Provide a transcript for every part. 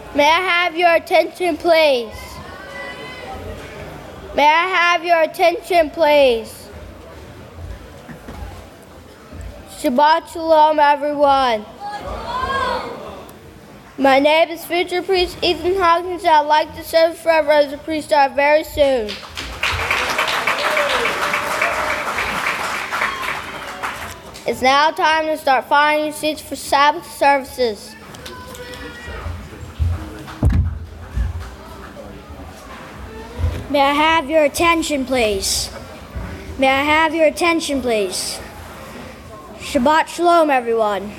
May I have your attention, please? May I have your attention, please? Shabbat Shalom, everyone. My name is future priest Ethan Hawkins, and I'd like to serve forever as a priest very soon. It's now time to start finding seats for Sabbath services. May I have your attention, please? May I have your attention, please? Shabbat Shalom, everyone.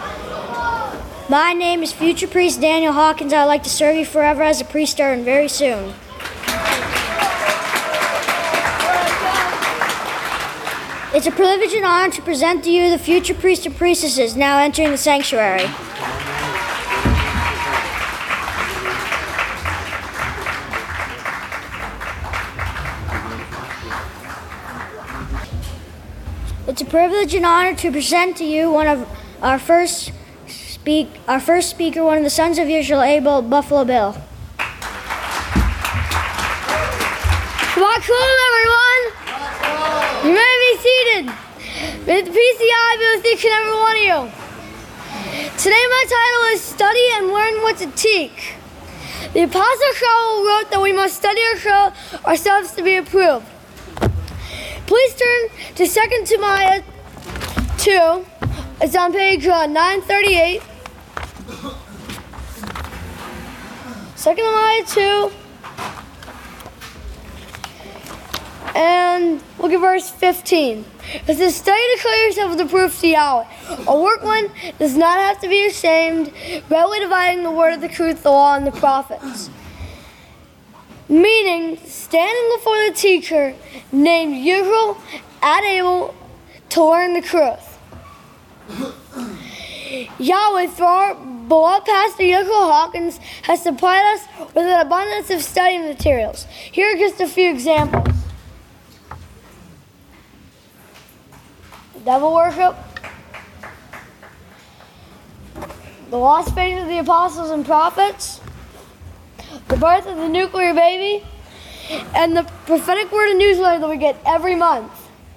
My name is future priest Daniel Hawkins. I'd like to serve you forever as a priest starting very soon. It's a privilege and honor to present to you the future priests and priestesses now entering the sanctuary. It's a privilege and honor to present to you one of our first speaker, one of the sons of Yisrael, Abel Buffalo Bill. Shabbat Shalom, everyone. You may be seated. May the peace of Yah be with each and every one of you. Today my title is Study and Learn What to Teach. The Apostle Shaul wrote that we must study ourselves to be approved. Please turn to 2 Timothy 2. It's on page 938. 2 Timothy 2. And look at verse 15. It says, study to declare yourself approved to Yahweh. A workman does not have to be ashamed, readily dividing the word of the truth, the law, and the prophets. Meaning, standing before the teacher named Yisrael and able to learn the truth. Yahweh, through our beloved pastor Yisrael Hawkins, has supplied us with an abundance of study materials. Here are just a few examples. Devil worship, the lost faith of the apostles and prophets, the birth of the nuclear baby, and the prophetic word and newsletter that we get every month.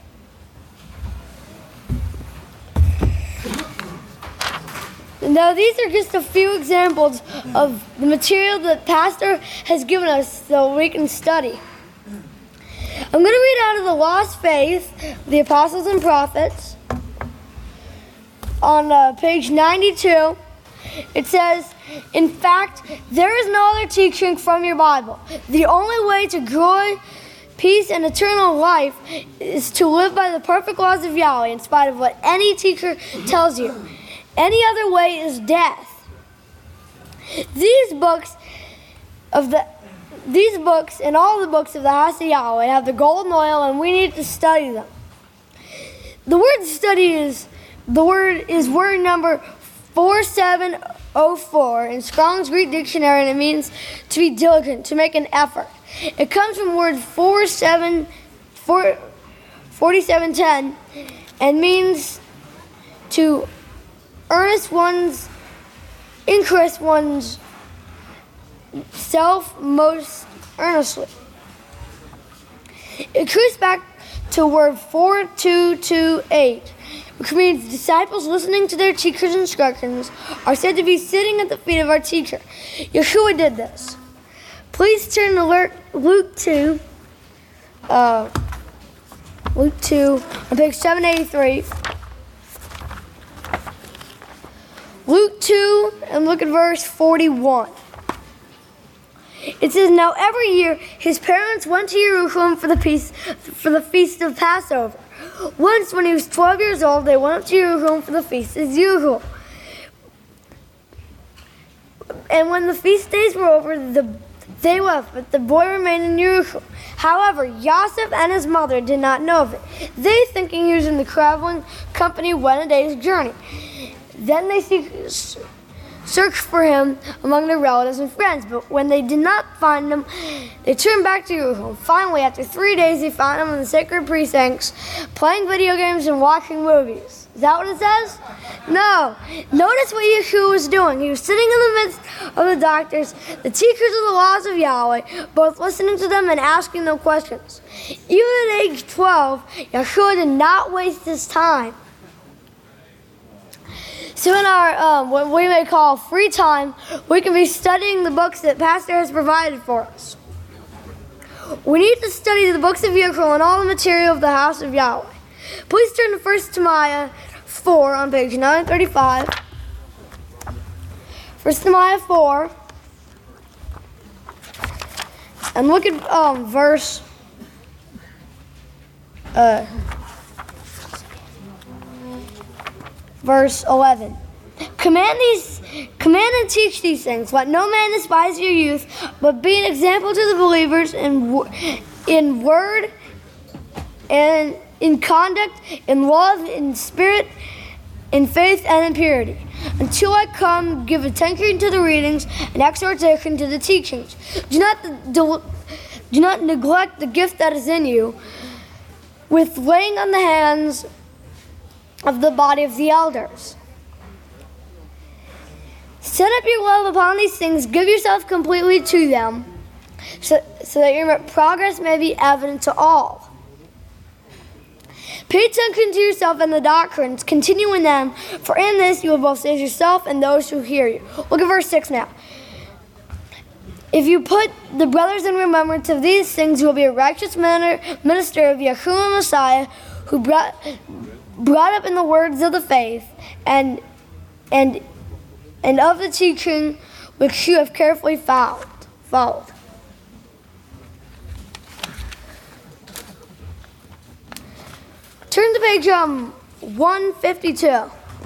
Now, these are just a few examples of the material that Pastor has given us so we can study. I'm going to read out of the Lost Faith, the Apostles and Prophets, on page 92. It says, in fact, there is no other teaching from your Bible. The only way to joy, peace, and eternal life is to live by the perfect laws of Yahweh in spite of what any teacher tells you. Any other way is death. These books and all the books of the house of Yahweh have the golden oil, and we need to study them. The word study is word number 4704 in Strong's Greek Dictionary, and it means to be diligent, to make an effort. It comes from word 4710 and means to interest one's self most earnestly. It traced back to word 4228, which means disciples listening to their teacher's instructions are said to be sitting at the feet of our teacher. Yeshua did this. Please turn to Luke 2 on page 783. Luke 2, and look at verse 41. It says, now every year his parents went to Jerusalem for the feast of Passover. Once when he was 12 years old, they went up to Jerusalem for the feast as usual. And when the feast days were over, they left, but the boy remained in Jerusalem. However, Yosef and his mother did not know of it. They, thinking he was in the traveling company, went a day's journey. Then they searched for him among their relatives and friends, but when they did not find him, they turned back to Jerusalem. Finally, after 3 days, they found him in the sacred precincts, playing video games and watching movies. Is that what it says? No. Notice what Yeshua was doing. He was sitting in the midst of the doctors, the teachers of the laws of Yahweh, both listening to them and asking them questions. Even at age 12, Yeshua did not waste his time. So in our, what we may call free time, we can be studying the books that Pastor has provided for us. We need to study the books of Yechro and all the material of the house of Yahweh. Please turn to 1 Timothy 4 on page 935. 1 Timothy 4. And look at verse 11. Command and teach these things. Let no man despise your youth, but be an example to the believers in word and in conduct, in love, in spirit, in faith, and in purity. Until I come, give attention to the readings and exhortation to the teachings. Do not neglect the gift that is in you, with laying on the hands of the body of the elders. Set up your love upon these things, give yourself completely to them, so that your progress may be evident to all. Pay attention to yourself and the doctrines, continue in them, for in this you will both save yourself and those who hear you. Look at verse 6 now. If you put the brothers in remembrance of these things, you will be a righteous minister of Yeshua Messiah, who brought up in the words of the faith and of the teaching which you have carefully followed. Turn to page 152.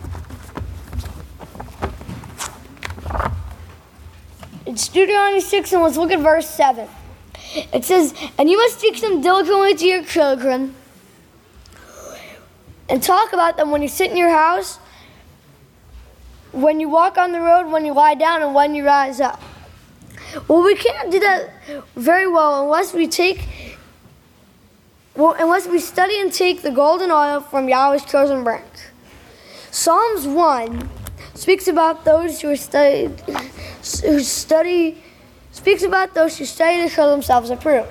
It's Deuteronomy 6, and let's look at verse 7. It says, "And you must teach them diligently to your children, and talk about them when you sit in your house, when you walk on the road, when you lie down, and when you rise up." Well, we can't do that very well unless we study and take the golden oil from Yahweh's chosen branch. Psalms 1 speaks about those who study to show themselves approved.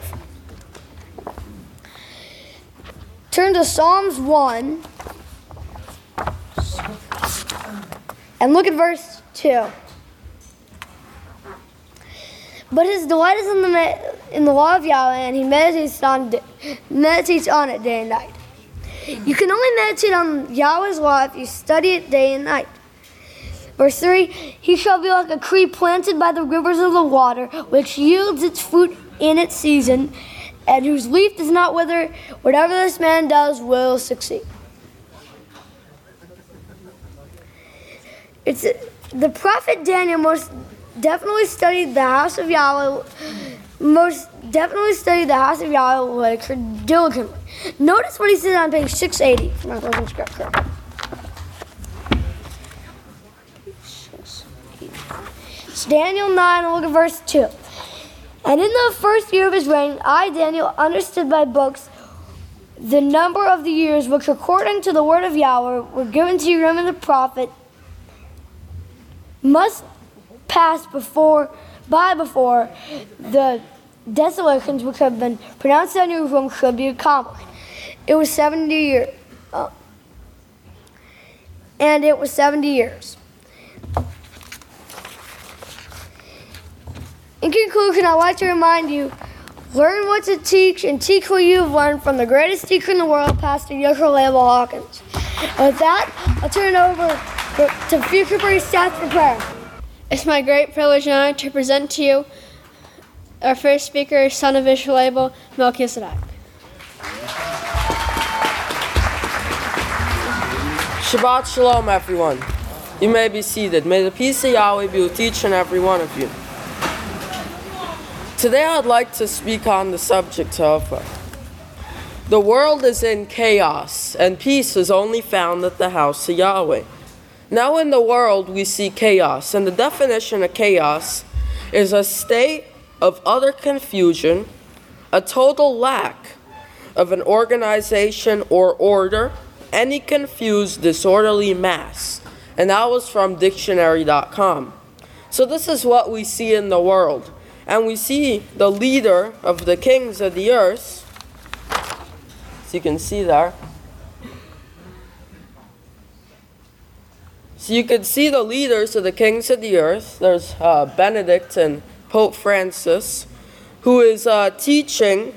Turn to Psalms 1 and look at verse 2. But his delight is in the law of Yahweh, and he meditates on it day and night. You can only meditate on Yahweh's law if you study it day and night. Verse 3, "He shall be like a tree planted by the rivers of the water, which yields its fruit in its season, and whose leaf does not wither. Whatever this man does will succeed." The prophet Daniel most definitely studied the house of Yahweh. Diligently. Notice what he said on page 680 from my closing scripture. It's Daniel 9, and look at verse 2. "And in the first year of his reign, I, Daniel, understood by books the number of the years which, according to the word of Yahweh, were given to Urim and the prophet, must pass before the desolations which have been pronounced on Jerusalem should be accomplished. It was 70 years. And it was 70 years. In conclusion, I'd like to remind you, learn what to teach and teach what you have learned from the greatest teacher in the world, Pastor Yeshua Label Hawkins. And with that, I'll turn it over to future priest staff for prayer. It's my great privilege and honor to present to you our first speaker, son of Yeshua Label, Melchizedek. Shabbat Shalom, everyone. You may be seated. May the peace of Yahweh be with each and every one of you. Today I'd like to speak on the subject of the world is in chaos, and peace is only found at the house of Yahweh. Now in the world we see chaos, and the definition of chaos is a state of utter confusion, a total lack of an organization or order, any confused, disorderly mass. And that was from dictionary.com. So this is what we see in the world. And we see the leader of the kings of the earth, as you can see there. So you can see the leaders of the kings of the earth. There's Benedict and Pope Francis, who is teaching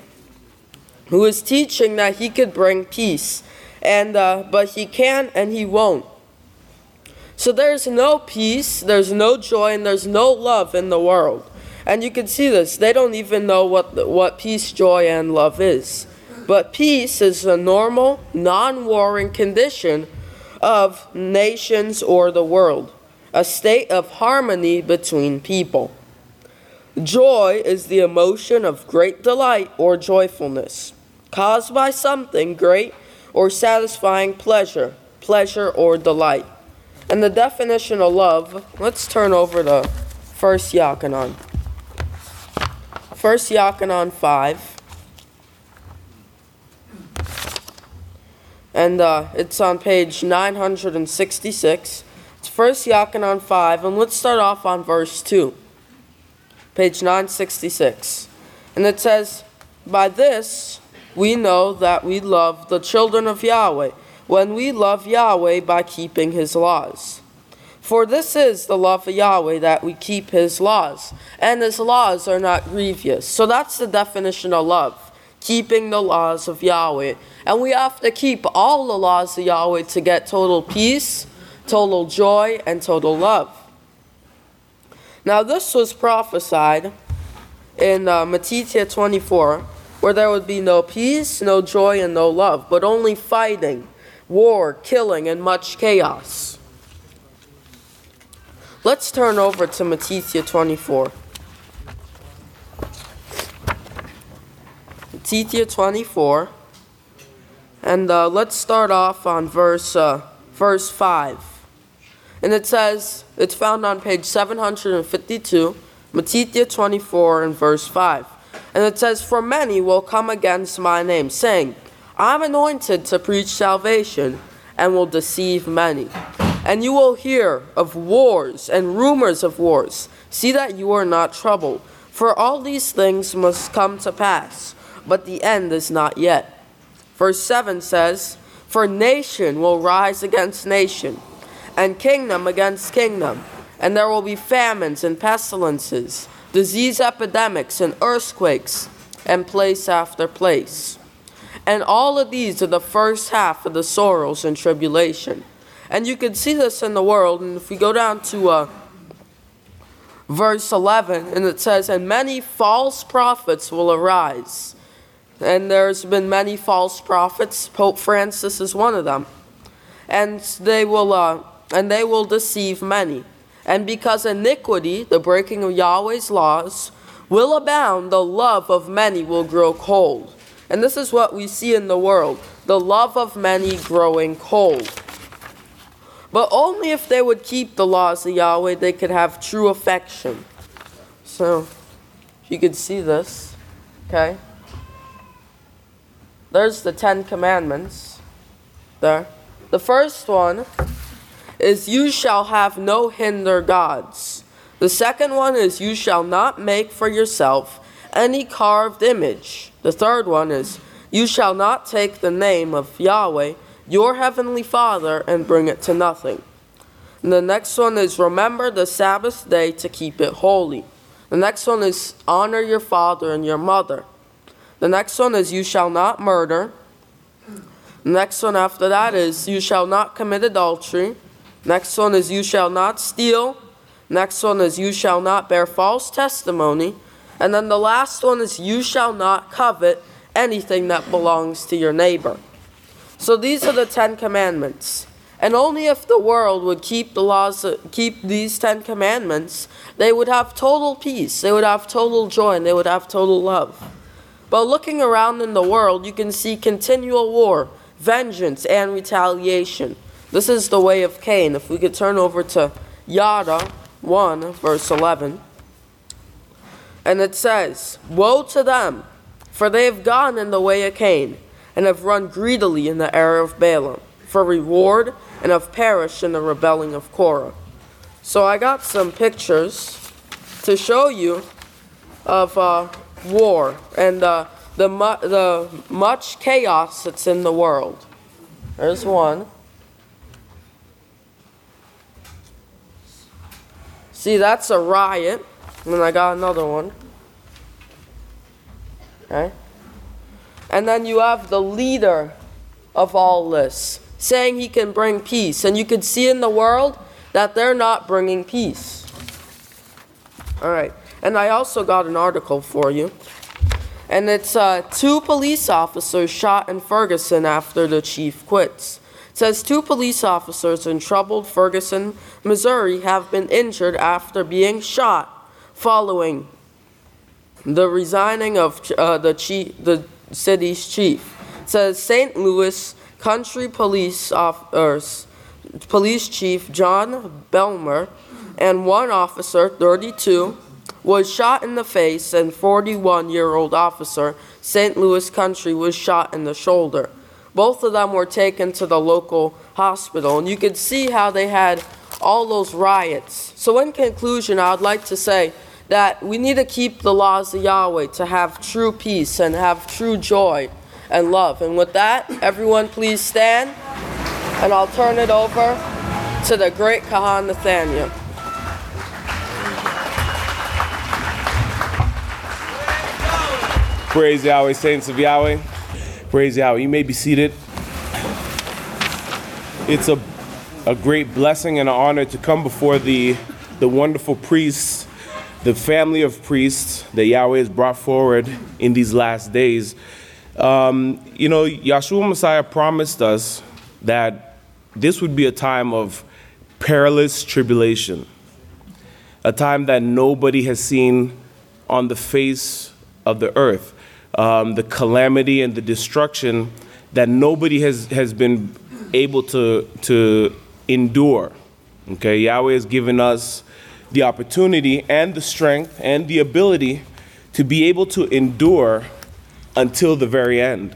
that he could bring peace, but he can't and he won't. So there's no peace, there's no joy, and there's no love in the world. And you can see this. They don't even know what peace, joy, and love is. But peace is a normal, non-warring condition of nations or the world, a state of harmony between people. Joy is the emotion of great delight or joyfulness, caused by something great or satisfying pleasure or delight. And the definition of love, let's turn over to 1 Yochanan. 1 Yochanan 5. And it's on page 966. It's 1 Yochanan 5, and let's start off on verse 2. Page 966. And it says, "By this we know that we love the children of Yahweh, when we love Yahweh by keeping his laws. For this is the love of Yahweh, that we keep his laws, and his laws are not grievous." So that's the definition of love, keeping the laws of Yahweh. And we have to keep all the laws of Yahweh to get total peace, total joy, and total love. Now this was prophesied in Matthew 24, where there would be no peace, no joy, and no love, but only fighting, war, killing, and much chaos. Let's turn over to Matthew 24. Matthew 24. And let's start off on verse 5. And it says, it's found on page 752, Matthew 24 and verse 5. And it says, "For many will come against my name, saying, I'm anointed to preach salvation, and will deceive many. And you will hear of wars and rumors of wars. See that you are not troubled. For all these things must come to pass, but the end is not yet." Verse 7 says, "For nation will rise against nation, and kingdom against kingdom, and there will be famines and pestilences, disease epidemics and earthquakes, and place after place. And all of these are the first half of the sorrows and tribulation." And you can see this in the world, and if we go down to verse 11, and it says, "And many false prophets will arise." And there's been many false prophets. Pope Francis is one of them. And they will deceive many. And because iniquity, the breaking of Yahweh's laws, will abound, the love of many will grow cold. And this is what we see in the world, the love of many growing cold. But only if they would keep the laws of Yahweh, they could have true affection. So, you could see this, okay? There's the 10 Commandments there. The first one is, "You shall have no hinder gods." The second one is, "You shall not make for yourself any carved image." The third one is, "You shall not take the name of Yahweh, your heavenly Father, and bring it to nothing." And the next one is, "Remember the Sabbath day to keep it holy." The next one is, "Honor your father and your mother." The next one is, "You shall not murder." The next one after that is, "You shall not commit adultery." Next one is, "You shall not steal." Next one is, "You shall not bear false testimony." And then the last one is, "You shall not covet anything that belongs to your neighbor." So these are the 10 Commandments. And only if the world would keep these 10 Commandments, they would have total peace, they would have total joy, and they would have total love. But looking around in the world, you can see continual war, vengeance, and retaliation. This is the way of Cain. If we could turn over to Yada 1, verse 11. And it says, "Woe to them, for they have gone in the way of Cain, and have run greedily in the error of Balaam, for reward, and have perished in the rebelling of Korah. So I got some pictures to show you of war and the much chaos that's in the world. There's one. See, that's a riot. And then I got another one. Okay? And then you have the leader of all this saying he can bring peace. And you can see in the world that they're not bringing peace. All right. And I also got an article for you. And it's 2 police officers shot in Ferguson after the chief quits. It says 2 police officers in troubled Ferguson, Missouri have been injured after being shot following the resigning of the city's chief. It says St. Louis Country Police Chief John Belmer and one officer, 32, was shot in the face, and 41-year-old officer, St. Louis Country, was shot in the shoulder. Both of them were taken to the local hospital, and you could see how they had all those riots. So in conclusion, I would like to say that we need to keep the laws of Yahweh to have true peace and have true joy and love. And with that, everyone please stand, and I'll turn it over to the great Kahan Nathaniel. Praise Yahweh, saints of Yahweh. Praise Yahweh. You may be seated. It's a great blessing and an honor to come before the wonderful priests, the family of priests that Yahweh has brought forward in these last days. Yahshua Messiah promised us that this would be a time of perilous tribulation, a time that nobody has seen on the face of the earth. The calamity and the destruction that nobody has been able to endure. Okay, Yahweh has given us the opportunity and the strength and the ability to be able to endure until the very end.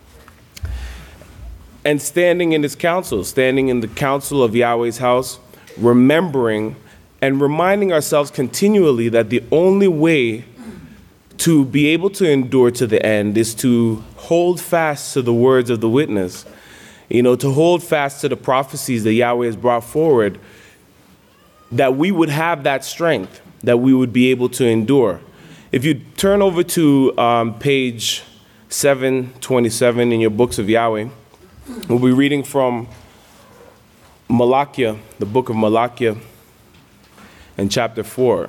And standing in his council, standing in the council of Yahweh's house, remembering and reminding ourselves continually that the only way to be able to endure to the end is to hold fast to the words of the witness, to hold fast to the prophecies that Yahweh has brought forward, that we would have that strength, that we would be able to endure. If you turn over to page 727 in your books of Yahweh, we'll be reading from Malachi, the book of Malachi, and chapter 4.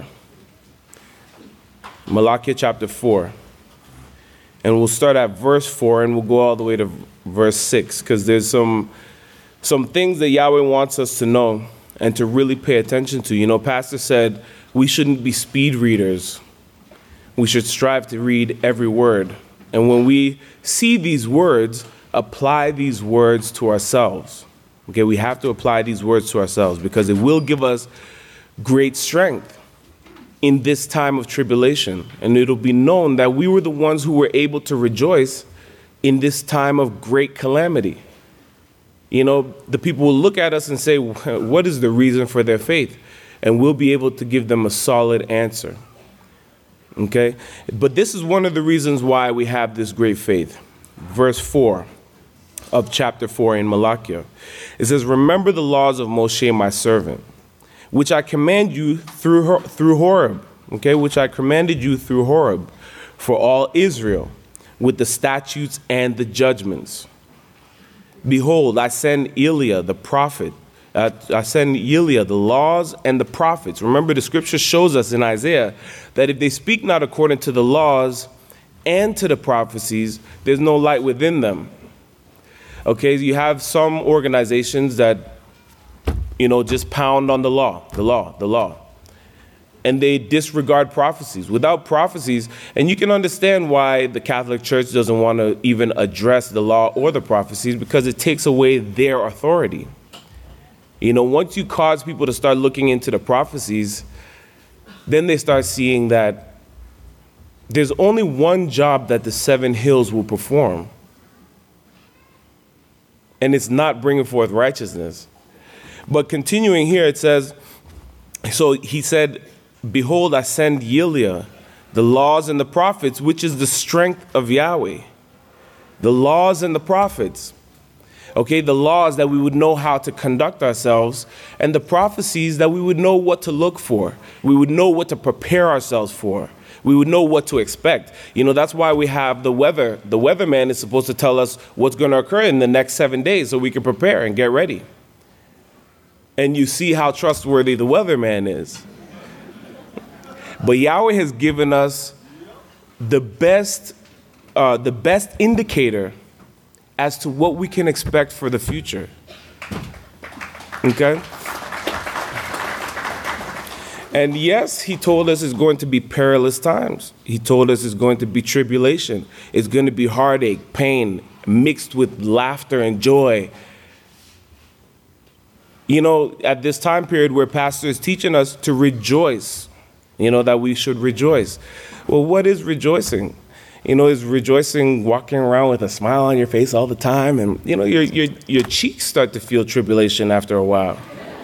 Malachi chapter 4. And we'll start at verse 4 and we'll go all the way to verse 6, because there's some things that Yahweh wants us to know and to really pay attention to. Pastor said we shouldn't be speed readers. We should strive to read every word. And when we see these words, apply these words to ourselves. Okay, we have to apply these words to ourselves because it will give us great strength in this time of tribulation. And it'll be known that we were the ones who were able to rejoice in this time of great calamity. The people will look at us and say, what is the reason for their faith? And we'll be able to give them a solid answer. Okay? But this is one of the reasons why we have this great faith. Verse 4 of chapter 4 in Malachi. It says, remember the laws of Moshe, my servant, which I command you through Horeb, okay, which I commanded you through Horeb for all Israel with the statutes and the judgments. Behold, I send Eliah the prophet. I send Eliah the laws and the prophets. Remember, the scripture shows us in Isaiah that if they speak not according to the laws and to the prophecies, there's no light within them. Okay, you have some organizations that just pound on the law. And they disregard prophecies. Without prophecies, and you can understand why the Catholic Church doesn't want to even address the law or the prophecies, because it takes away their authority. Once you cause people to start looking into the prophecies, then they start seeing that there's only one job that the 7 hills will perform. And it's not bringing forth righteousness. But continuing here, it says, So he said, behold, I send Eliah, the laws and the prophets, which is the strength of Yahweh. The laws and the prophets. Okay, the laws that we would know how to conduct ourselves, and the prophecies that we would know what to look for. We would know what to prepare ourselves for. We would know what to expect. You know, that's why we have the weather. The weatherman is supposed to tell us what's going to occur in the next 7 days so we can prepare and get ready. And you see how trustworthy the weatherman is. But Yahweh has given us the best indicator as to what we can expect for the future. Okay? And yes, he told us it's going to be perilous times. He told us it's going to be tribulation. It's going to be heartache, pain, mixed with laughter and joy. You know, at this time period where pastor is teaching us to rejoice, you know, that we should rejoice. Well, what is rejoicing? You know, is rejoicing walking around with a smile on your face all the time, and you know your cheeks start to feel tribulation after a while.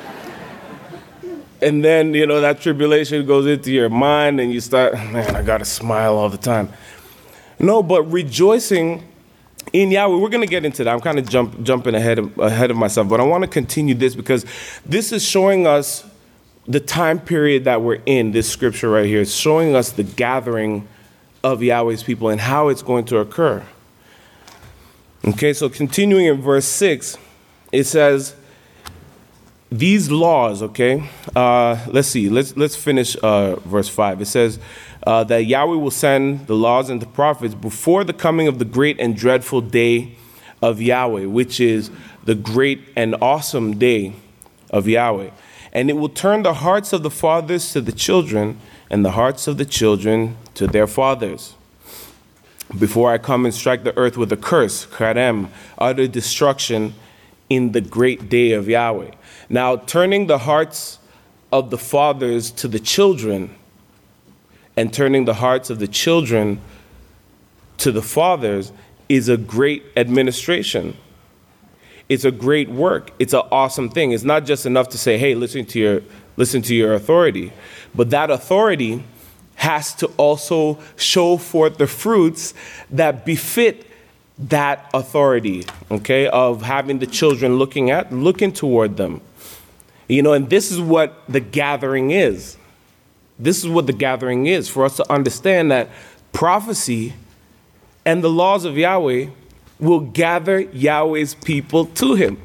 And then, you know, that tribulation goes into your mind and you start, man, I gotta smile all the time. No, but rejoicing in Yahweh, we're gonna get into that. I'm kind of jumping ahead of myself, but I want to continue this because this is showing us the time period that we're in. This scripture right here is showing us the gathering of Yahweh's people and how it's going to occur. Okay, so continuing in verse 6, it says, these laws, okay, let's finish verse 5. It says that Yahweh will send the laws and the prophets before the coming of the great and dreadful day of Yahweh, which is the great and awesome day of Yahweh. And it will turn the hearts of the fathers to the children and the hearts of the children to their fathers. Before I come and strike the earth with a curse, karem, utter destruction in the great day of Yahweh. Now, turning the hearts of the fathers to the children and turning the hearts of the children to the fathers is a great administration. It's a great work. It's an awesome thing. It's not just enough to say, hey, listen to your authority. But that authority has to also show forth the fruits that befit that authority, okay, of having the children looking toward them. You know, and this is what the gathering is. This is what the gathering is, for us to understand that prophecy and the laws of Yahweh will gather Yahweh's people to him.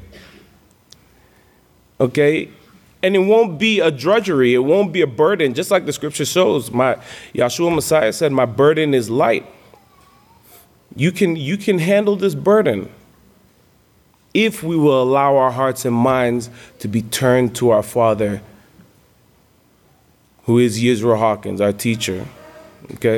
Okay? And it won't be a drudgery. It won't be a burden. Just like the scripture shows, Yahshua Messiah said, my burden is light. You can handle this burden if we will allow our hearts and minds to be turned to our Father, who is Yisroel Hawkins, our teacher. Okay?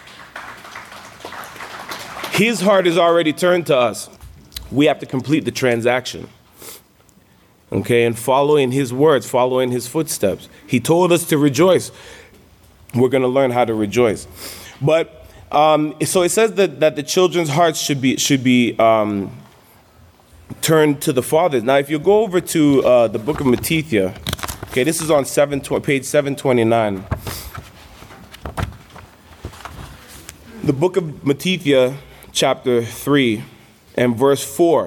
His heart is already turned to us. We have to complete the transaction. Okay, and follow in his words, follow in his footsteps. He told us to rejoice. We're going to learn how to rejoice. But so it says that the children's hearts should be turned to the fathers. Now, if you go over to the book of Matithia, okay, this is on page 729. The book of Matithia, chapter 3, and verse 4.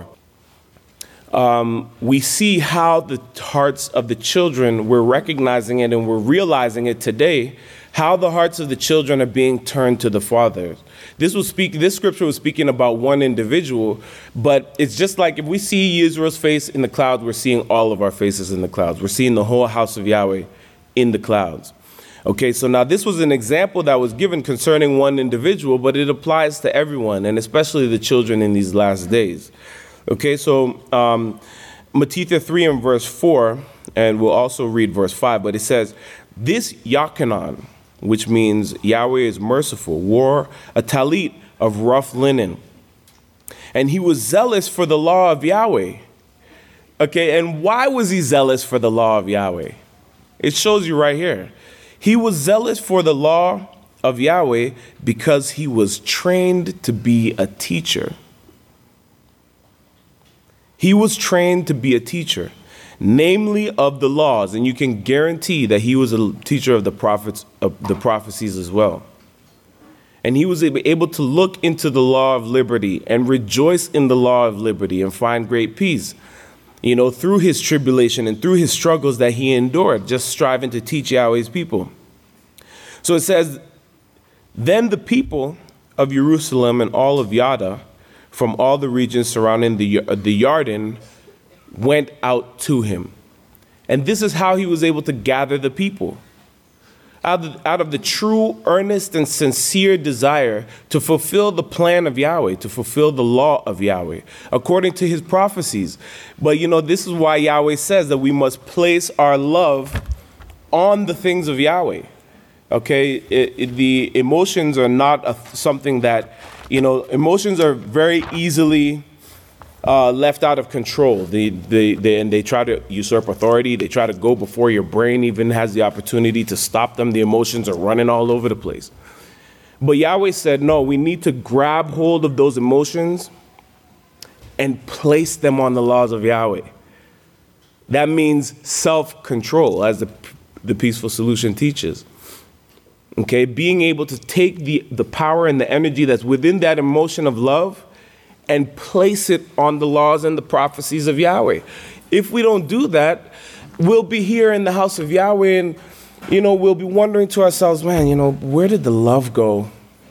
We see how the hearts of the children, we're recognizing it and we're realizing it today, how the hearts of the children are being turned to the fathers. This scripture was speaking about one individual, but it's just like if we see Israel's face in the clouds, we're seeing all of our faces in the clouds. We're seeing the whole house of Yahweh in the clouds. Okay, so now this was an example that was given concerning one individual, but it applies to everyone, and especially the children in these last days. Okay, so Matithia 3 and verse 4, and we'll also read verse 5, but it says, this Yachanan, which means Yahweh is merciful, wore a talit of rough linen, and he was zealous for the law of Yahweh. Okay, and why was he zealous for the law of Yahweh? It shows you right here. He was zealous for the law of Yahweh because he was trained to be a teacher. He was trained to be a teacher. namely of the laws. And you can guarantee that he was a teacher of the prophets, of the prophecies as well. And he was able to look into the law of liberty and rejoice in the law of liberty and find great peace, through his tribulation and through his struggles that he endured, just striving to teach Yahweh's people. So it says, then the people of Jerusalem and all of Yada, from all the regions surrounding the Yarden, went out to him. And this is how he was able to gather the people. Out of the true, earnest, and sincere desire to fulfill the plan of Yahweh, to fulfill the law of Yahweh, according to his prophecies. But this is why Yahweh says that we must place our love on the things of Yahweh. Okay, the emotions are not something that, emotions are very easily left out of control. They try to usurp authority. They try to go before your brain even has the opportunity to stop them. The emotions are running all over the place. But Yahweh said, no, we need to grab hold of those emotions and place them on the laws of Yahweh. That means self-control, as the Peaceful Solution teaches. Okay, being able to take the power and the energy that's within that emotion of love and place it on the laws and the prophecies of Yahweh. If we don't do that, we'll be here in the house of Yahweh and, we'll be wondering to ourselves, man, where did the love go?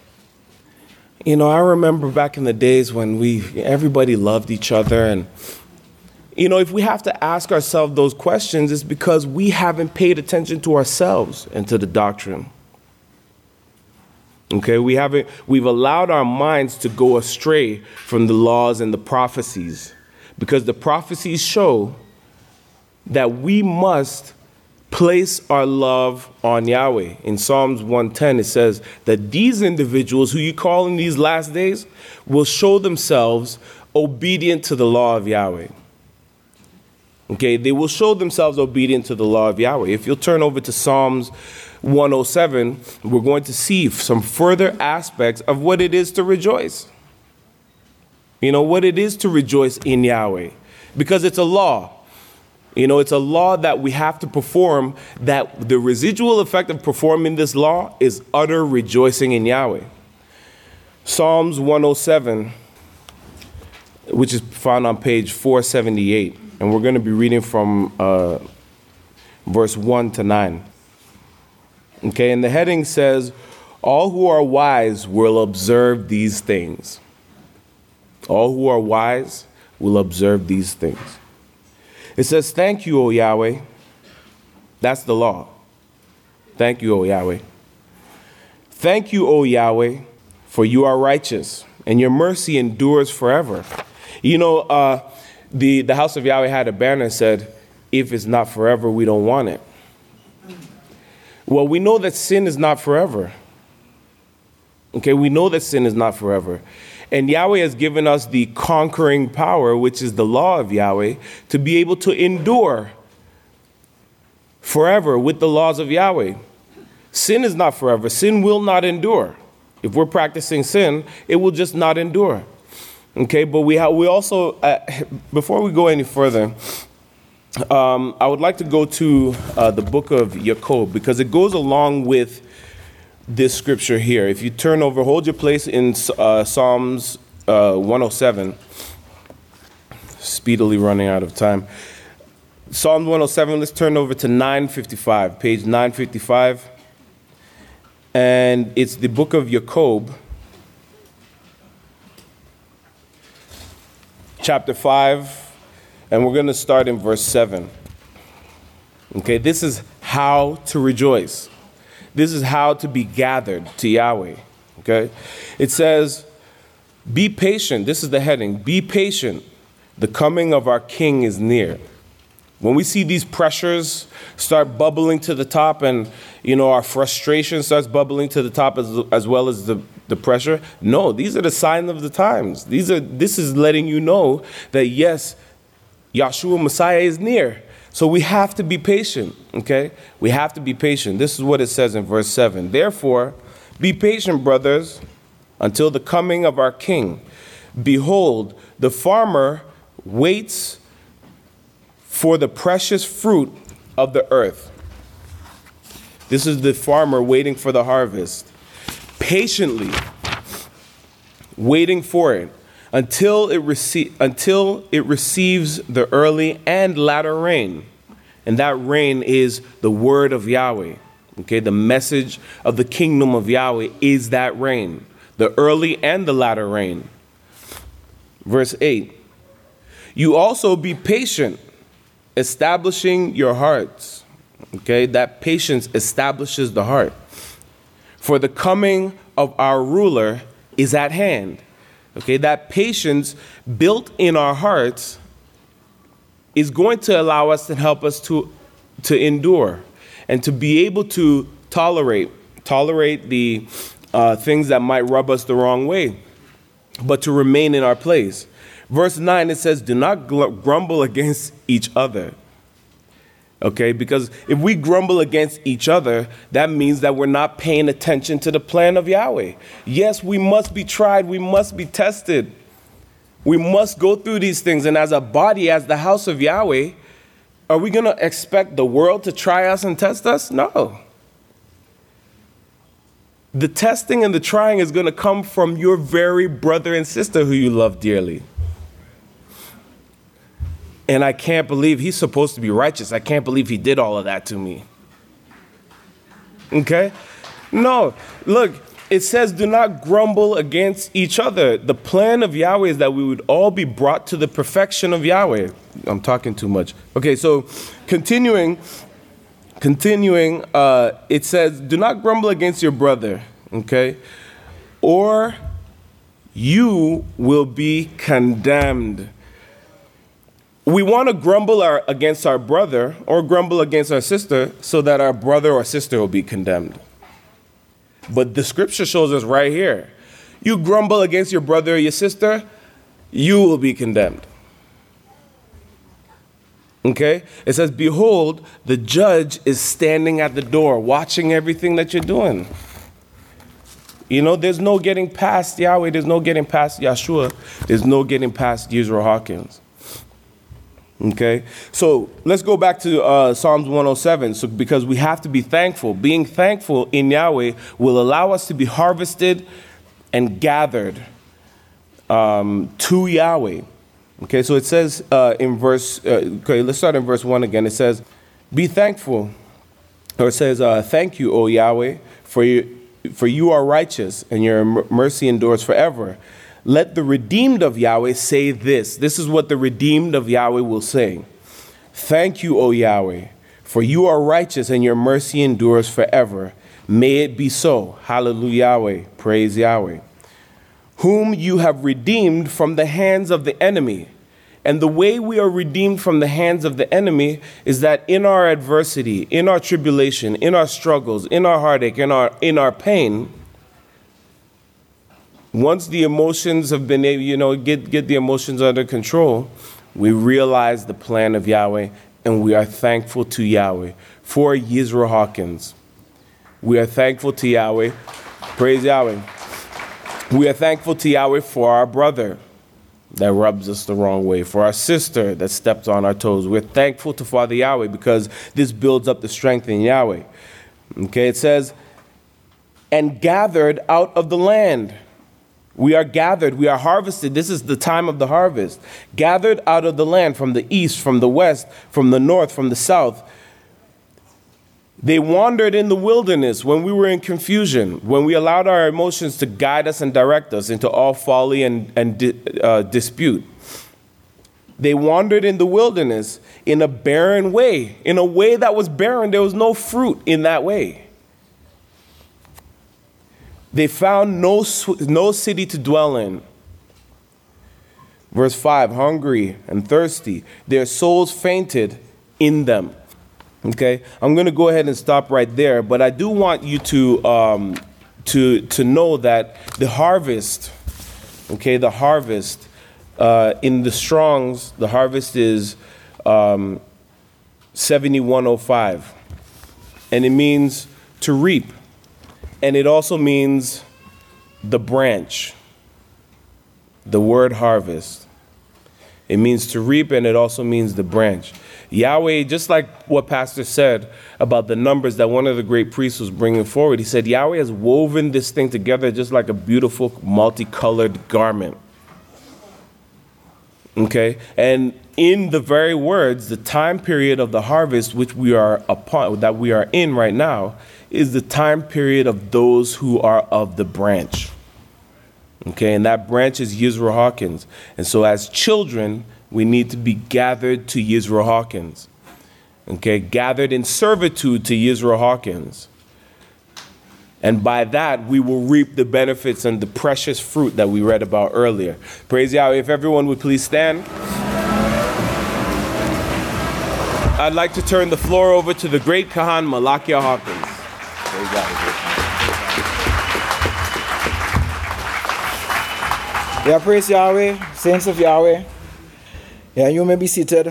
I remember back in the days when everybody loved each other. And, if we have to ask ourselves those questions, it's because we haven't paid attention to ourselves and to the doctrine. Okay, we've allowed our minds to go astray from the laws and the prophecies, because the prophecies show that we must place our love on Yahweh. In Psalms 110, it says that these individuals who you call in these last days will show themselves obedient to the law of Yahweh. Okay, they will show themselves obedient to the law of Yahweh. If you'll turn over to Psalms 107, we're going to see some further aspects of what it is to rejoice. What it is to rejoice in Yahweh. Because it's a law. It's a law that we have to perform, that the residual effect of performing this law is utter rejoicing in Yahweh. Psalms 107, which is found on page 478. And we're going to be reading from verse 1 to 9. Okay, and the heading says, all who are wise will observe these things. All who are wise will observe these things. It says, thank you, O Yahweh. That's the law. Thank you, O Yahweh. Thank you, O Yahweh, for you are righteous, and your mercy endures forever. The house of Yahweh had a banner that said, if it's not forever, we don't want it. Well, we know that sin is not forever. Okay, we know that sin is not forever. And Yahweh has given us the conquering power, which is the law of Yahweh, to be able to endure forever with the laws of Yahweh. Sin is not forever. Sin will not endure. If we're practicing sin, it will just not endure. Okay, but we also, before we go any further, I would like to go to the book of Jacob, because it goes along with this scripture here. If you turn over, hold your place in Psalms 107, speedily running out of time. Psalms 107, let's turn over to 955, page 955. And it's the book of Jacob, chapter 5. And we're going to start in verse 7. Okay, this is how to rejoice. This is how to be gathered to Yahweh. Okay, it says, be patient. This is the heading. Be patient. The coming of our King is near. When we see these pressures start bubbling to the top, and our frustration starts bubbling to the top as well as the pressure, no, these are the signs of the times. This is letting you know that yes, Yahshua Messiah is near. So we have to be patient, okay? We have to be patient. This is what it says in verse 7. Therefore, be patient, brothers, until the coming of our King. Behold, the farmer waits for the precious fruit of the earth. This is the farmer waiting for the harvest, patiently waiting for it until it receives the early and latter rain. And that rain is the word of Yahweh. Okay, the message of the kingdom of Yahweh is that rain, the early and the latter rain. Verse 8, you also be patient, establishing your hearts. Okay, that patience establishes the heart. For the coming of our ruler is at hand. Okay, that patience built in our hearts is going to allow us and help us to endure and to be able to tolerate the things that might rub us the wrong way, but to remain in our place. Verse 9, it says, do not grumble against each other. Okay, because if we grumble against each other, that means that we're not paying attention to the plan of Yahweh. Yes, we must be tried. We must be tested. We must go through these things. And as a body, as the house of Yahweh, are we going to expect the world to try us and test us? No. The testing and the trying is going to come from your very brother and sister who you love dearly. And I can't believe he's supposed to be righteous. I can't believe he did all of that to me. Okay? No. Look, it says do not grumble against each other. The plan of Yahweh is that we would all be brought to the perfection of Yahweh. I'm talking too much. Okay, so continuing, it says do not grumble against your brother, okay? Or you will be condemned. We want to grumble against our brother or grumble against our sister so that our brother or sister will be condemned. But the scripture shows us right here, you grumble against your brother or your sister, you will be condemned. Okay? It says, behold, the judge is standing at the door, watching everything that you're doing. You know, there's no getting past Yahweh, there's no getting past Yahshua, there's no getting past Yisrael Hawkins. Okay, so let's go back to Psalms 107. So because we have to be thankful. Being thankful in Yahweh will allow us to be harvested and gathered to Yahweh. Okay, so it says in verse, let's start in verse 1 again. It says, be thankful, or it says, thank you, O Yahweh, for you are righteous and your mercy endures forever. Let the redeemed of Yahweh say this. This is what the redeemed of Yahweh will say. Thank you, O Yahweh, for you are righteous and your mercy endures forever. May it be so. Hallelujah, Yahweh. Praise Yahweh. Whom you have redeemed from the hands of the enemy. And the way we are redeemed from the hands of the enemy is that in our adversity, in our tribulation, in our struggles, in our heartache, in our pain, once the emotions have been able, get the emotions under control, we realize the plan of Yahweh, and we are thankful to Yahweh for Yisrael Hawkins. We are thankful to Yahweh. Praise Yahweh. We are thankful to Yahweh for our brother that rubs us the wrong way, for our sister that stepped on our toes. We're thankful to Father Yahweh because this builds up the strength in Yahweh. Okay, it says, and gathered out of the land. We are gathered, we are harvested. This is the time of the harvest. Gathered out of the land from the east, from the west, from the north, from the south. They wandered in the wilderness when we were in confusion, when we allowed our emotions to guide us and direct us into all folly and dispute. They wandered in the wilderness in a barren way, in a way that was barren. There was no fruit in that way. They found no city to dwell in. Verse 5, hungry and thirsty, their souls fainted in them. Okay, I'm going to go ahead and stop right there, but I do want you to know that the harvest, okay, the harvest in the Strongs, the harvest is 7105, and it means to reap. And it also means the branch, the word harvest. It means to reap, and it also means the branch. Yahweh, just like what Pastor said about the numbers that one of the great priests was bringing forward, he said Yahweh has woven this thing together just like a beautiful multicolored garment. Okay? And in the very words, the time period of the harvest which we are upon, that we are in right now, is the time period of those who are of the branch. Okay? And that branch is Yisroel Hawkins. And so as children, we need to be gathered to Yisroel Hawkins. Okay, gathered in servitude to Yisroel Hawkins. And by that, we will reap the benefits and the precious fruit that we read about earlier. Praise Yahweh. If everyone would please stand. I'd like to turn the floor over to the great Kahan Malakia Hawkins. Praise Yahweh. Yeah, praise Yahweh, saints of Yahweh. Yeah, you may be seated.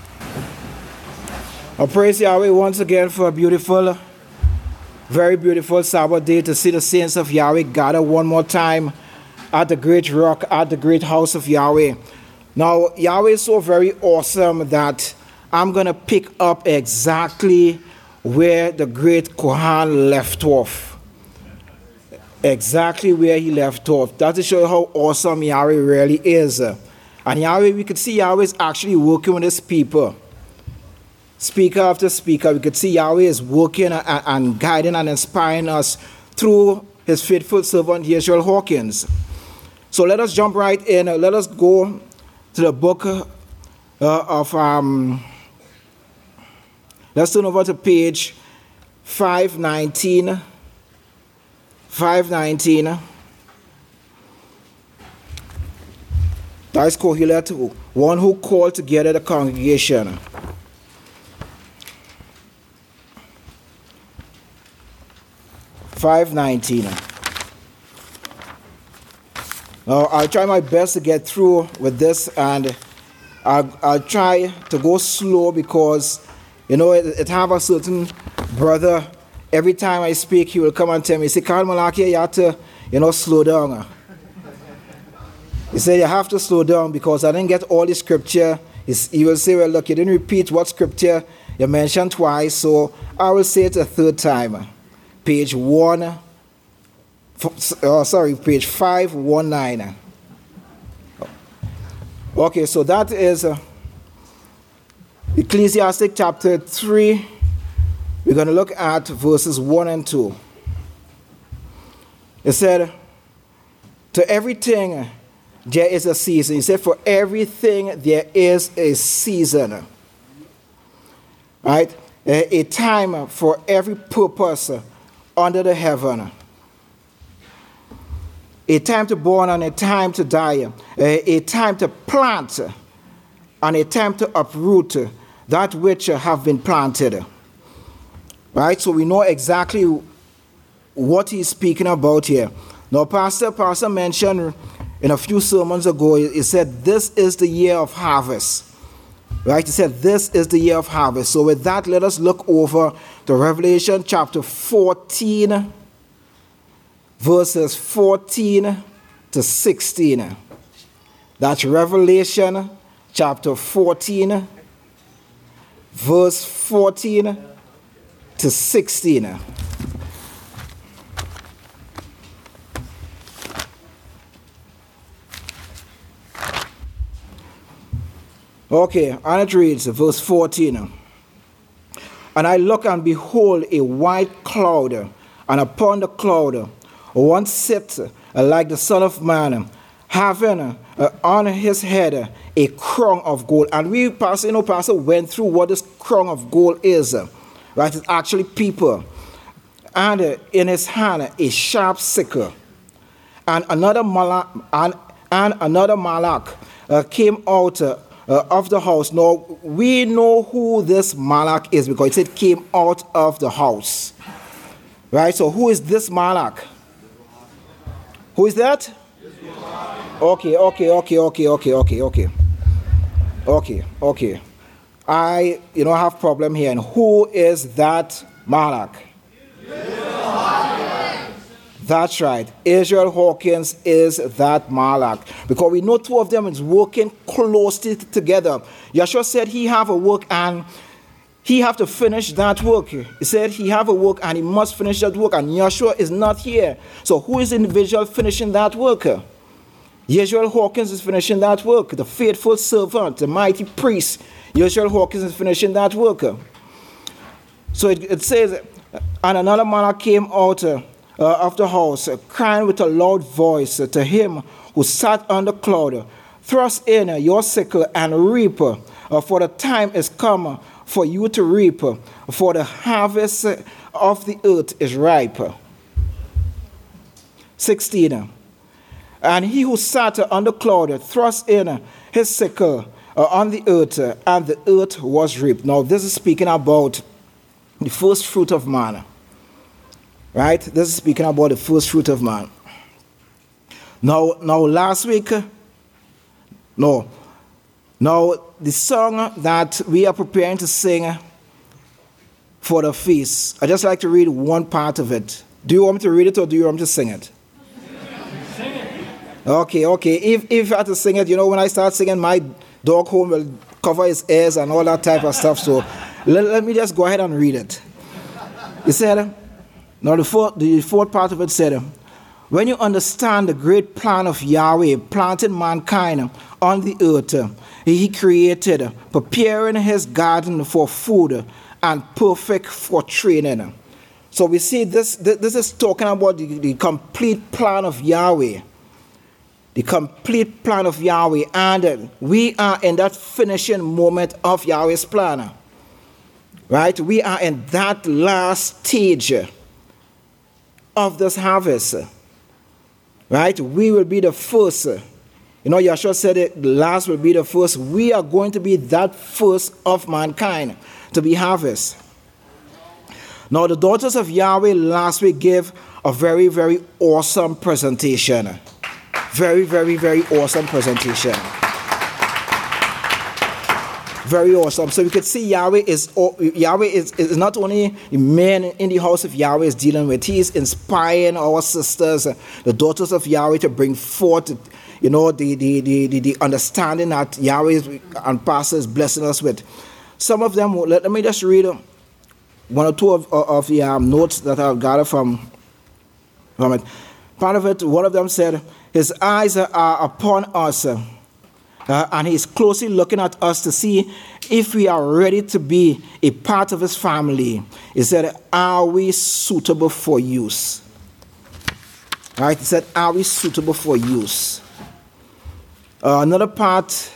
I praise Yahweh once again for a beautiful, very beautiful Sabbath day to see the saints of Yahweh gather one more time at the great rock, at the great house of Yahweh. Now, Yahweh is so very awesome that I'm going to pick up exactly where the great Kohan left off. Exactly where he left off. That to show you how awesome Yahweh really is. And Yahweh, we could see Yahweh is actually working with his people. Speaker after speaker, we could see Yahweh is working and guiding and inspiring us through his faithful servant, Yisroel Hawkins. So let us jump right in. Let us go to the book of, let's turn over to page 519. 519. That is Kohelet, one who called together the congregation. Now, I'll try my best to get through with this, and I'll try to go slow because, you know, it have a certain brother. Every time I speak, he will come and tell me, say, Karl Malakia, you have to, slow down. He said, you have to slow down because I didn't get all the scripture. He will say, well, look, you didn't repeat what scripture you mentioned twice, so I will say it a third time. Page 519. Okay, so that is Ecclesiastic chapter 3. We're going to look at verses 1 and 2. It said, to everything there is a season. He said, for everything there is a season. Right? A time for every purpose under the heaven. A time to born and a time to die. A time to plant and a time to uproot that which have been planted. Right? So we know exactly what he's speaking about here. Now, Pastor mentioned in a few sermons ago, he said, this is the year of harvest. Right? He said, this is the year of harvest. So with that, let us look over to Revelation chapter 14, verses 14 to 16. That's Revelation chapter 14, verse 14 to 16. Okay, and it reads, verse 14. And I look and behold a white cloud, and upon the cloud one sits like the Son of Man, having on his head a crown of gold. And we, Pastor went through what this crown of gold is. Right? It's actually people. And in his hand a sharp sickle. And another malach came out of the house. Now, we know who this malach is because it said came out of the house. Right? So who is this malach? Who is that? Okay. I, have problem here. And who is that malach? That's right. Israel Hawkins is that Malak. Because we know two of them is working closely together. Yeshua said he have a work and he have to finish that work. He said he have a work and he must finish that work. And Yeshua is not here. So who is the individual finishing that work? Israel Hawkins is finishing that work. The faithful servant, the mighty priest, Israel Hawkins is finishing that work. So it says, and another man came out of the house, crying with a loud voice to him who sat on the cloud, thrust in your sickle and reap, for the time is come for you to reap, for the harvest of the earth is ripe. 16. And he who sat on the cloud thrust in his sickle on the earth, and the earth was reaped. Now this is speaking about the first fruit of man. Right? This is speaking about the first fruit of man. Now last week, the song that we are preparing to sing for the feast, I just like to read one part of it. Do you want me to read it or do you want me to sing it? Sing it. Okay. If I have to sing it, when I start singing, my dog home will cover his ears and all that type of stuff. So let me just go ahead and read it. He said, now the fourth part of it said, when you understand the great plan of Yahweh, planting mankind on the earth, he created, preparing his garden for food and perfect for training. So we see this is talking about the complete plan of Yahweh. The complete plan of Yahweh. And we are in that finishing moment of Yahweh's plan. Right? We are in that last stage of this harvest. Right? We will be the first. Yeshua said it, the last will be the first. We are going to be that first of mankind to be harvest. Now, the daughters of Yahweh last week gave a very, very awesome presentation. Very, very, very awesome presentation. Very awesome. So we could see Yahweh is not only the men in the house of Yahweh is dealing with. He is inspiring our sisters, the daughters of Yahweh, to bring forth, the understanding that Yahweh and Pastor is blessing us with. Some of them, let me just read one or two of the notes that I've gathered from it. Part of it, one of them said, his eyes are upon us, and he's closely looking at us to see if we are ready to be a part of his family. He said, are we suitable for use? Right? He said, are we suitable for use? Another part,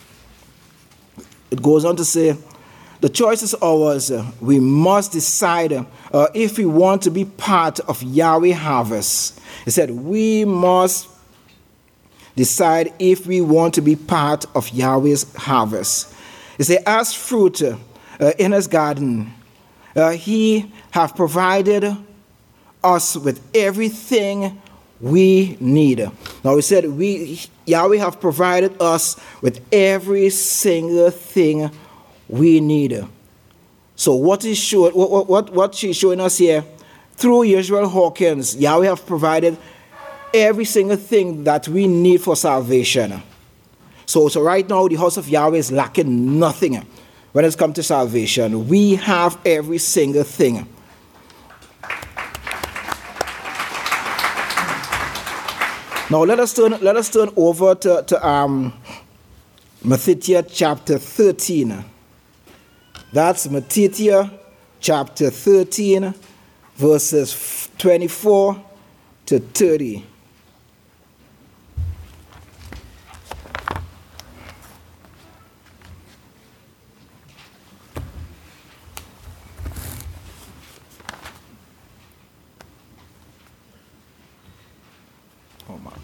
it goes on to say, the choice is ours. We must decide if we want to be part of Yahweh harvest. He said, we must decide if we want to be part of Yahweh's harvest. He said, as fruit in his garden, he have provided us with everything we need. Now he said, Yahweh have provided us with every single thing we need. So what she's showing us here, through Israel Hawkins, Yahweh have provided every single thing that we need for salvation. So right now, the house of Yahweh is lacking nothing when it comes to salvation. We have every single thing. Now let us turn over to Matthew chapter 13. That's Matthew chapter 13, verses 24 to 30. Oh my.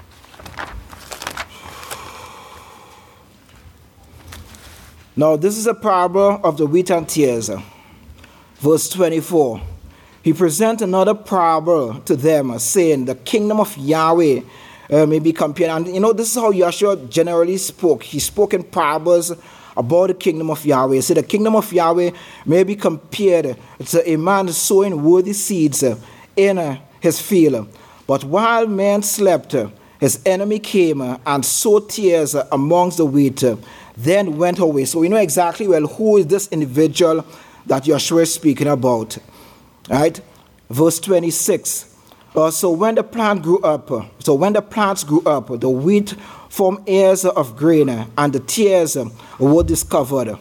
Now, this is a parable of the wheat and tares. Verse 24. He presents another parable to them, saying, the kingdom of Yahweh may be compared. And this is how Yeshua generally spoke. He spoke in parables about the kingdom of Yahweh. He said, the kingdom of Yahweh may be compared to a man sowing worthy seeds in his field. But while men slept, his enemy came and sowed tares amongst the wheat, then went away. So we know exactly, well, who is this individual that Joshua is speaking about. Right? Verse 26. So when the plants grew up, the wheat formed ears of grain, and the tares were discovered.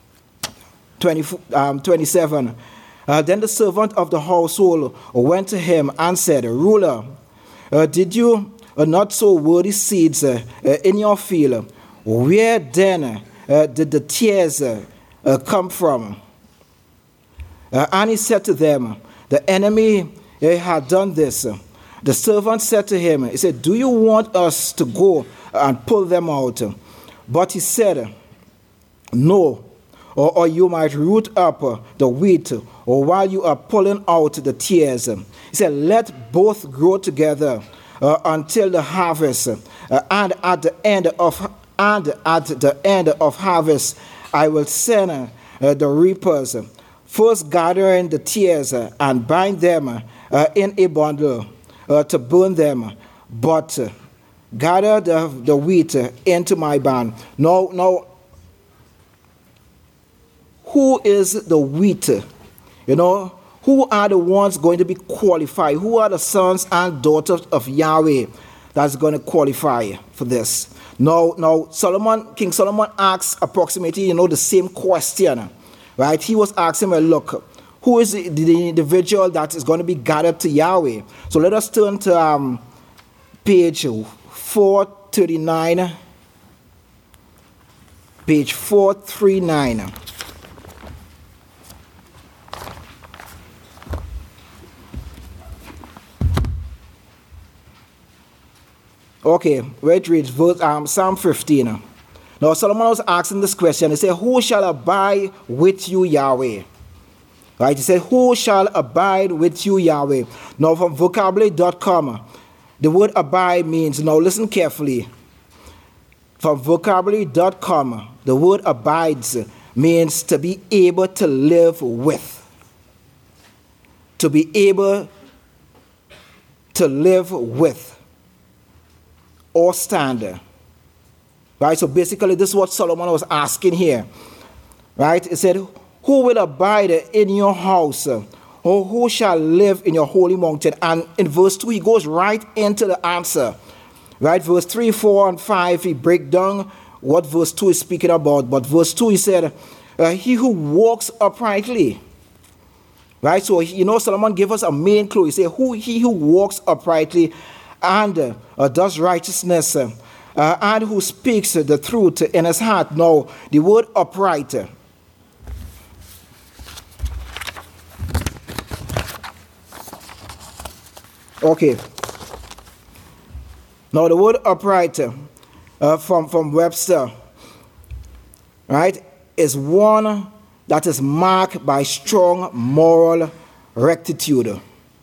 27. Then the servant of the household went to him and said, Ruler, did you not sow worthy seeds in your field? Where then did the tares come from? And he said to them, the enemy had done this. The servant said to him, he said, do you want us to go and pull them out? But he said, no, or you might root up the wheat, or while you are pulling out the tares. He said, let both grow together until the harvest, and at the end of harvest, I will send the reapers, first gathering the tares and bind them in a bundle to burn them, but gather the wheat into my barn. Now, who is the wheat? Who are the ones going to be qualified? Who are the sons and daughters of Yahweh that's going to qualify for this? Now, King Solomon asks approximately, the same question, right? He was asking, well, look, who is the individual that is going to be gathered to Yahweh? So let us turn to page 439. Page 439. Okay, where it reads, Psalm 15. Now Solomon was asking this question. He said, who shall abide with you, Yahweh? Right, he said, who shall abide with you, Yahweh? Now from vocabulary.com, the word abide means, now listen carefully. From vocabulary.com, the word abides means to be able to live with. To be able to live with. Or stand. Right, so basically this is what Solomon was asking here. Right, he said, who will abide in your house? Or who shall live in your holy mountain? And in verse 2, he goes right into the answer. Right, verse 3, 4, and 5, he breaks down what verse 2 is speaking about. But verse 2, he said, he who walks uprightly. Right, so Solomon gave us a main clue. He said, he who walks uprightly and does righteousness, and who speaks the truth in his heart. Now, the word upright. Okay. Now, the word upright from Webster, right, is one that is marked by strong moral rectitude.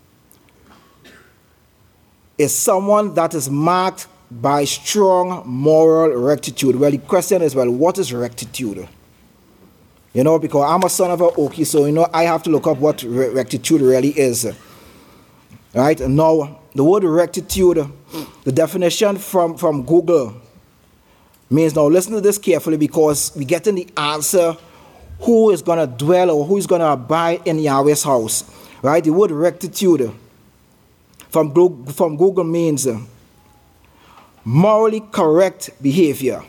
Is someone that is marked by strong moral rectitude. Well, the question is, what is rectitude? Because I'm a son of an Okie, so, I have to look up what rectitude really is. Right? And now, the word rectitude, the definition from Google means, now listen to this carefully, because we get in the answer, who is going to dwell or who is going to abide in Yahweh's house. Right? The word rectitude from Google means morally correct behavior.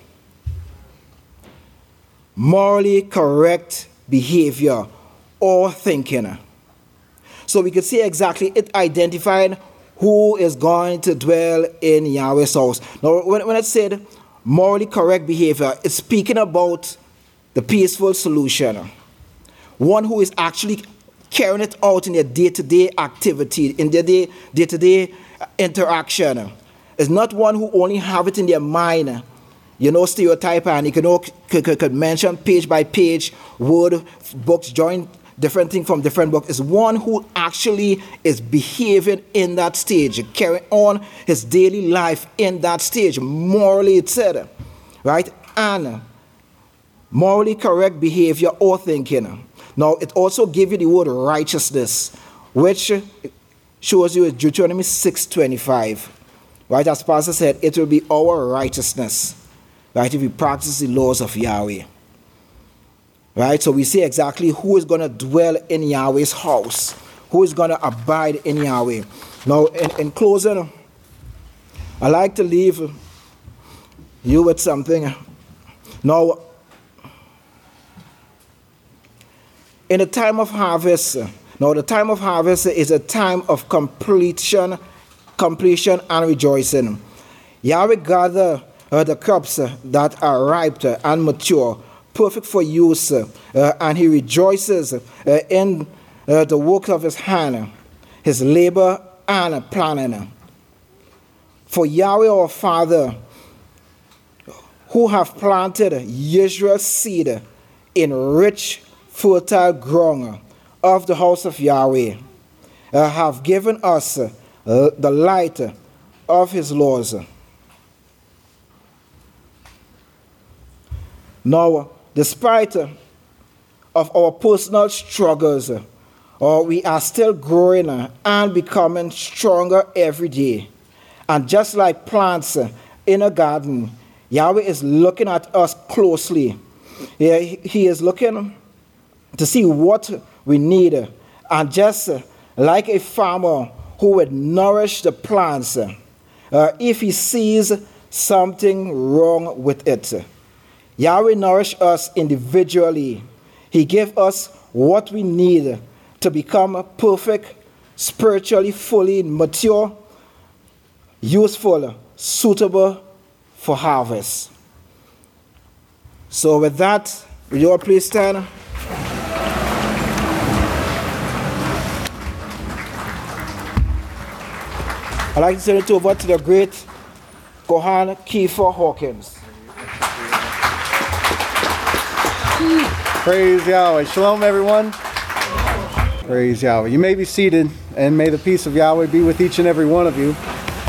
Morally correct behavior or thinking. So we can see exactly it identified who is going to dwell in Yahweh's house. Now, when it said morally correct behavior, it's speaking about the peaceful solution. One who is actually carrying it out in their day-to-day activity, in their day-to-day interaction. It's not one who only have it in their mind, stereotype, and you could mention page by page, word, books, join different things from different books. It's one who actually is behaving in that stage, carrying on his daily life in that stage, morally, etc. Right? And morally correct behavior or thinking. Now, it also gives you the word righteousness, which shows you is Deuteronomy 6:25. Right, as Pastor said, it will be our righteousness, right, if we practice the laws of Yahweh. Right, so we see exactly who is going to dwell in Yahweh's house, who is going to abide in Yahweh. Now, in closing, I like to leave you with something. Now, in the time of harvest, the time of harvest is a time of completion and rejoicing. Yahweh gather the crops that are ripe and mature, perfect for use, and he rejoices in the work of his hand, his labor and planning. For Yahweh our Father, who have planted Israel's seed in rich, fertile ground of the house of Yahweh, have given us the light of his laws. Now, despite of our personal struggles, we are still growing and becoming stronger every day. And just like plants in a garden, Yahweh is looking at us closely. He is looking to see what we need. And just like a farmer who would nourish the plants, if he sees something wrong with it, Yahweh nourishes us individually. He gives us what we need to become perfect, spiritually fully mature, useful, suitable for harvest. So with that, will you all please stand? I'd like to turn it over to the great Kohan Kiefer Hawkins. Praise Yahweh. Shalom, everyone. Praise Yahweh. You may be seated, and may the peace of Yahweh be with each and every one of you.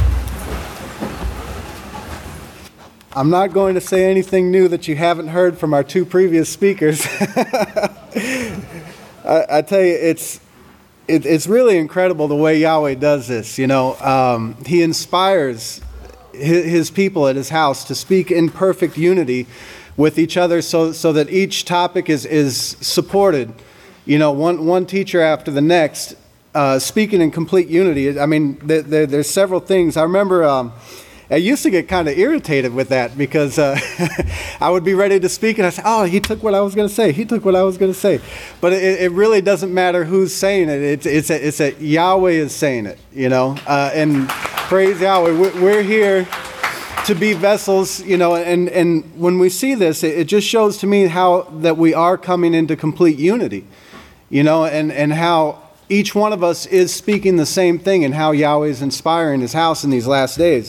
I'm not going to say anything new that you haven't heard from our two previous speakers. I tell you, it's really incredible the way Yahweh does this. You know, he inspires his people at his house to speak in perfect unity with each other, so that each topic is supported. You know, one teacher after the next, speaking in complete unity. I mean, there's several things. I remember I used to get kind of irritated with that because I would be ready to speak and I say, oh, he took what I was going to say. He took what I was going to say. But it really doesn't matter who's saying it. It's a Yahweh is saying it, you know. And praise Yahweh. We're here to be vessels, you know, and when we see this, it just shows to me how that we are coming into complete unity, you know, and how each one of us is speaking the same thing and how Yahweh is inspiring his house in these last days.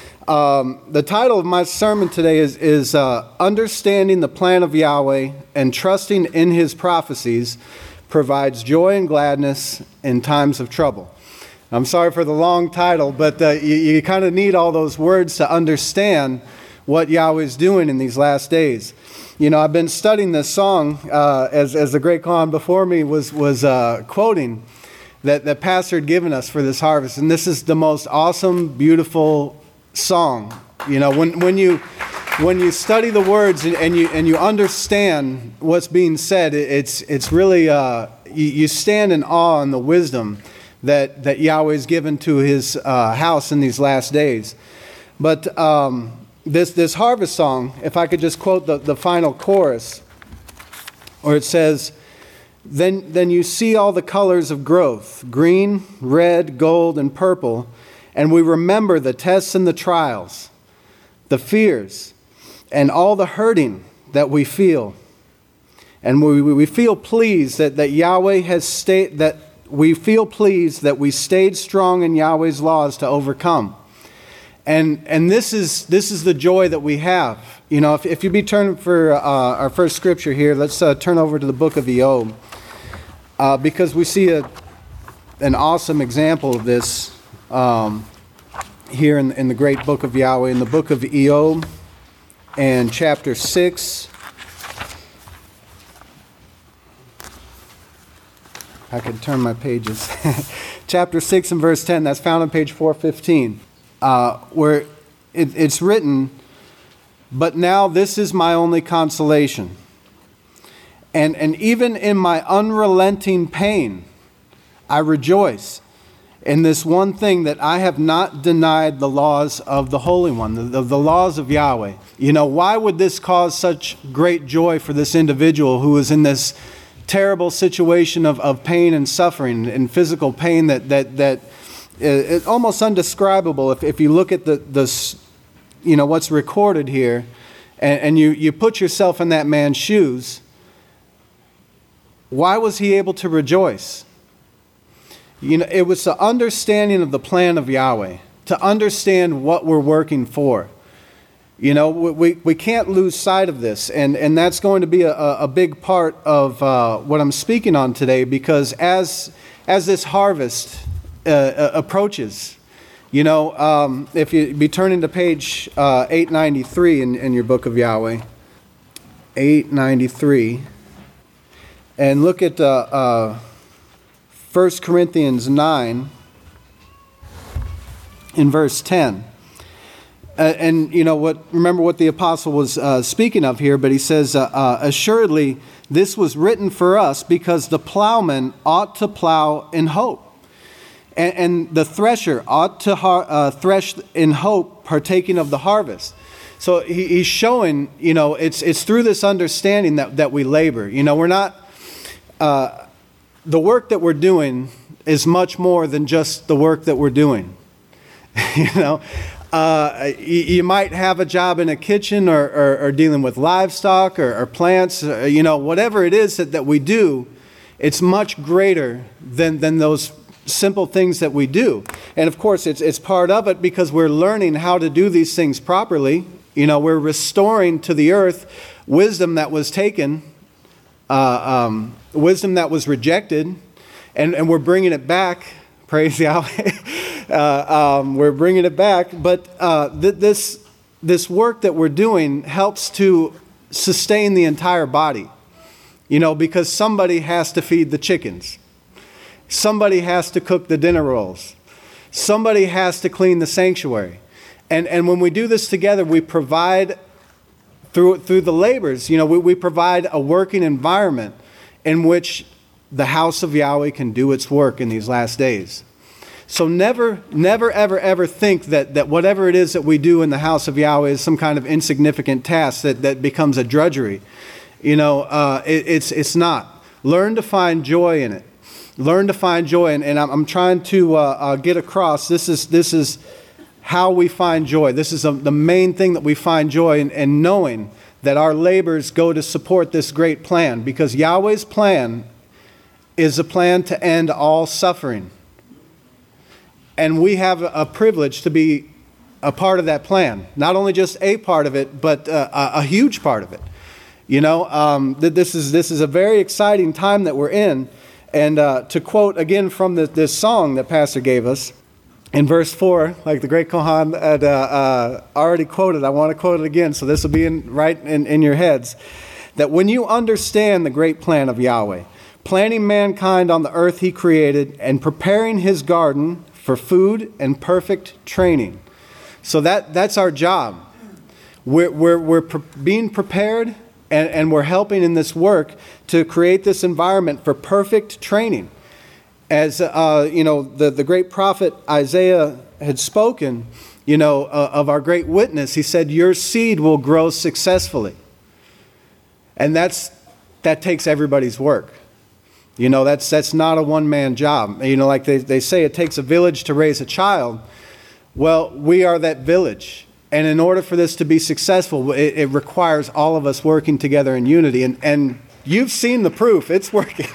The title of my sermon today is Understanding the Plan of Yahweh and Trusting in His Prophecies Provides Joy and Gladness in Times of Trouble. I'm sorry for the long title, but you kind of need all those words to understand what Yahweh is doing in these last days. You know, I've been studying this song as the great Khan before me was quoting that Pastor had given us for this harvest, and this is the most awesome, beautiful song. You know, when you study the words and you understand what's being said, it's really you stand in awe in the wisdom that Yahweh has given to his house in these last days. But this harvest song, if I could just quote the final chorus, where it says, Then you see all the colors of growth, green, red, gold, and purple, and we remember the tests and the trials, the fears, and all the hurting that we feel. And we feel pleased that Yahweh has stayed, that we feel pleased that we stayed strong in Yahweh's laws to overcome. And this is the joy that we have. You know, if you be turning for our first scripture here, let's turn over to the book of Eob. Because we see an awesome example of this here in the great book of Yahweh, in the book of Eob and chapter 6. I could turn my pages. chapter 6 and verse 10, that's found on page 415, where it's written, "But now this is my only consolation. And even in my unrelenting pain, I rejoice in this one thing, that I have not denied the laws of the Holy One," the laws of Yahweh. You know, why would this cause such great joy for this individual who is in this terrible situation of pain and suffering and physical pain that is almost undescribable if you look at the you know, what's recorded here, and you put yourself in that man's shoes? Why was he able to rejoice? You know, it was the understanding of the plan of Yahweh, to understand what we're working for. You know, we can't lose sight of this, and that's going to be a big part of what I'm speaking on today, because as this harvest approaches, you know, if you be turning to page 893 in your book of Yahweh, 893, and look at 1 Corinthians 9 in verse 10. And you know what? Remember what the apostle was speaking of here, but he says, "Assuredly, this was written for us, because the plowman ought to plow in hope, and the thresher ought to thresh in hope, partaking of the harvest." So he's showing, you know, it's through this understanding that we labor. You know, we're not. The work that we're doing is much more than just the work that we're doing. You know, you might have a job in a kitchen or dealing with livestock or plants, you know, whatever it is that we do, it's much greater than those simple things that we do. And of course, it's part of it because we're learning how to do these things properly. You know, we're restoring to the earth wisdom that was taken, wisdom that was rejected, and we're bringing it back. Praise Yahweh. We're bringing it back, but this work that we're doing helps to sustain the entire body. You know, because somebody has to feed the chickens. Somebody has to cook the dinner rolls. Somebody has to clean the sanctuary. And when we do this together, we provide, through the labors, you know, we provide a working environment in which the house of Yahweh can do its work in these last days. So never, ever, ever think that whatever it is that we do in the house of Yahweh is some kind of insignificant task that becomes a drudgery. You know, it's not. Learn to find joy in it. Learn to find joy, and I'm trying to get across. This is how we find joy. This is the main thing that we find joy in knowing that our labors go to support this great plan, because Yahweh's plan is a plan to end all suffering. And we have a privilege to be a part of that plan. Not only just a part of it, but a huge part of it. You know, this is a very exciting time that we're in. And to quote again from this song that Pastor gave us, in verse 4, like the great Kohan had already quoted, I want to quote it again, so this will be right in your heads, that when you understand the great plan of Yahweh, planting mankind on the earth he created and preparing his garden for food and perfect training. So that's our job. We're being prepared, and we're helping in this work to create this environment for perfect training. As you know, the great prophet Isaiah had spoken, you know, of our great witness. He said, "Your seed will grow successfully," and that takes everybody's work. You know, that's not a one-man job. You know, like they say, it takes a village to raise a child. Well, we are that village. And in order for this to be successful, it requires all of us working together in unity. And you've seen the proof. It's working.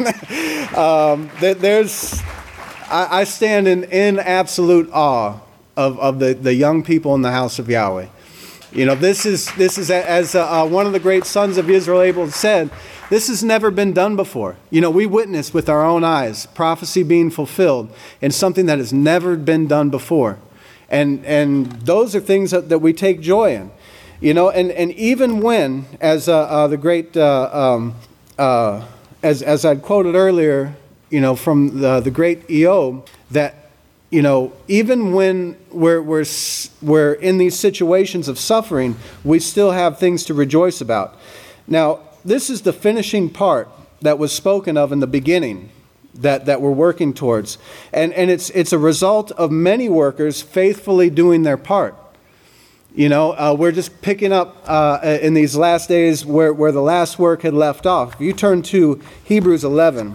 I stand in absolute awe of the young people in the house of Yahweh. You know, this is as one of the great sons of Israel Abel said, this has never been done before. You know, we witnessed with our own eyes prophecy being fulfilled in something that has never been done before. And those are things that we take joy in. You know, and even when, as the great, as I'd quoted earlier, you know, from the great Eob, that, you know, even when we're in these situations of suffering, we still have things to rejoice about. Now, this is the finishing part that was spoken of in the beginning that we're working towards. And it's a result of many workers faithfully doing their part. You know, we're just picking up in these last days where the last work had left off. If you turn to Hebrews 11.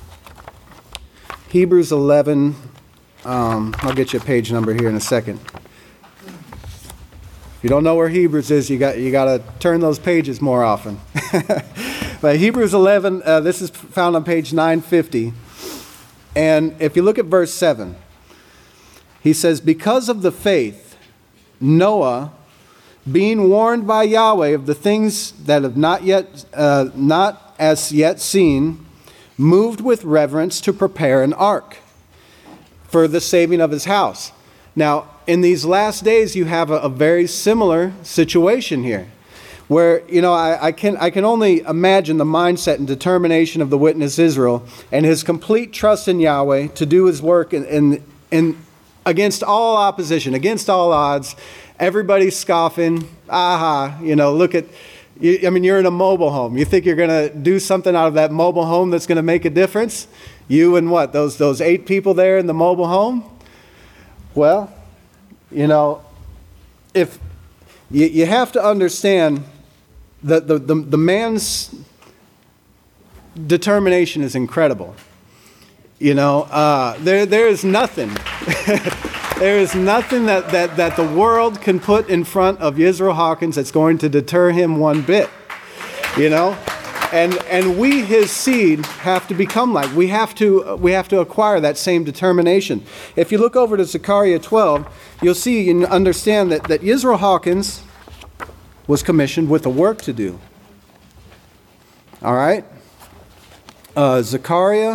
Hebrews 11, I'll get you a page number here in a second. If you don't know where Hebrews is, you got to turn those pages more often. But Hebrews 11, this is found on page 950. And if you look at verse 7, he says, because of the faith, Noah, being warned by Yahweh of the things that have not as yet seen, moved with reverence to prepare an ark for the saving of his house. Now, in these last days, you have a very similar situation here, where, you know, I can only imagine the mindset and determination of the witness Israel and his complete trust in Yahweh to do his work in against all opposition, against all odds. Everybody's scoffing. You know, look at, I mean, you're in a mobile home. You think you're going to do something out of that mobile home that's going to make a difference? You and what? Those 8 people there in the mobile home? Well, you know, if you have to understand that the man's determination is incredible. You know, there is nothing. There is nothing that the world can put in front of Yisroel Hawkins that's going to deter him one bit. You know? And we, his seed, have to become like. We have to acquire that same determination. If you look over to Zechariah 12, you'll see and understand that Yisroel Hawkins was commissioned with a work to do. All right? Zechariah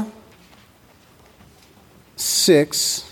6.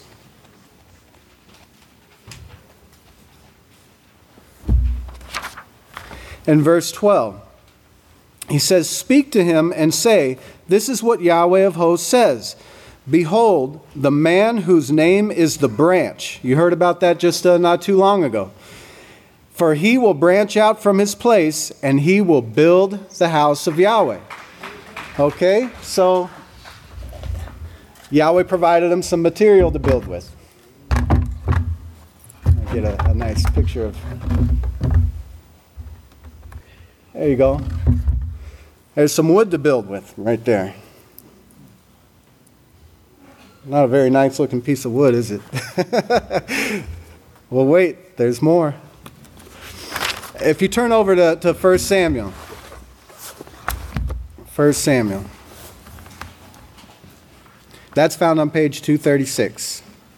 And verse 12. He says, speak to him and say, this is what Yahweh of hosts says. Behold, the man whose name is the branch. You heard about that just not too long ago. For he will branch out from his place, and he will build the house of Yahweh. Okay, so Yahweh provided him some material to build with. I'll get a nice picture of. There you go. There's some wood to build with right there. Not a very nice looking piece of wood, is it? Well, wait, there's more. If you turn over to 1 Samuel. 1 Samuel. That's found on page 236.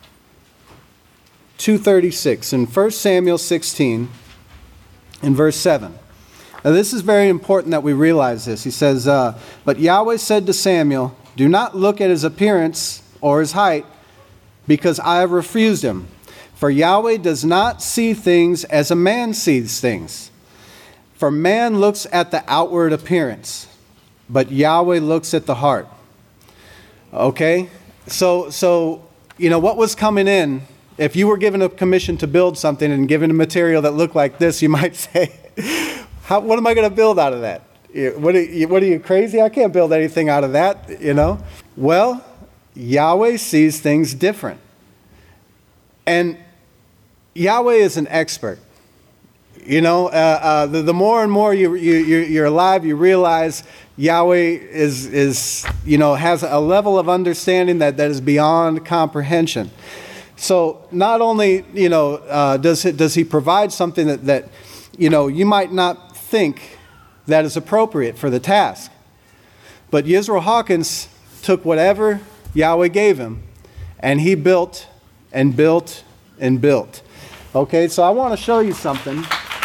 236 in 1 Samuel 16 in verse 7. Now this is very important that we realize this. He says, but Yahweh said to Samuel, do not look at his appearance or his height, because I have refused him. For Yahweh does not see things as a man sees things. For man looks at the outward appearance, but Yahweh looks at the heart. Okay? So you know, what was coming in, if you were given a commission to build something and given a material that looked like this, you might say, what am I going to build out of that? What are you, crazy? I can't build anything out of that, you know? Well, Yahweh sees things different. And Yahweh is an expert. You know, the more and more you're alive, you realize Yahweh is you know, has a level of understanding that is beyond comprehension. So not only, you know, does he provide something that you know, you might not think that is appropriate for the task, but Yisroel Hawkins took whatever Yahweh gave him, and he built and built and built. Okay, so I want to show you something.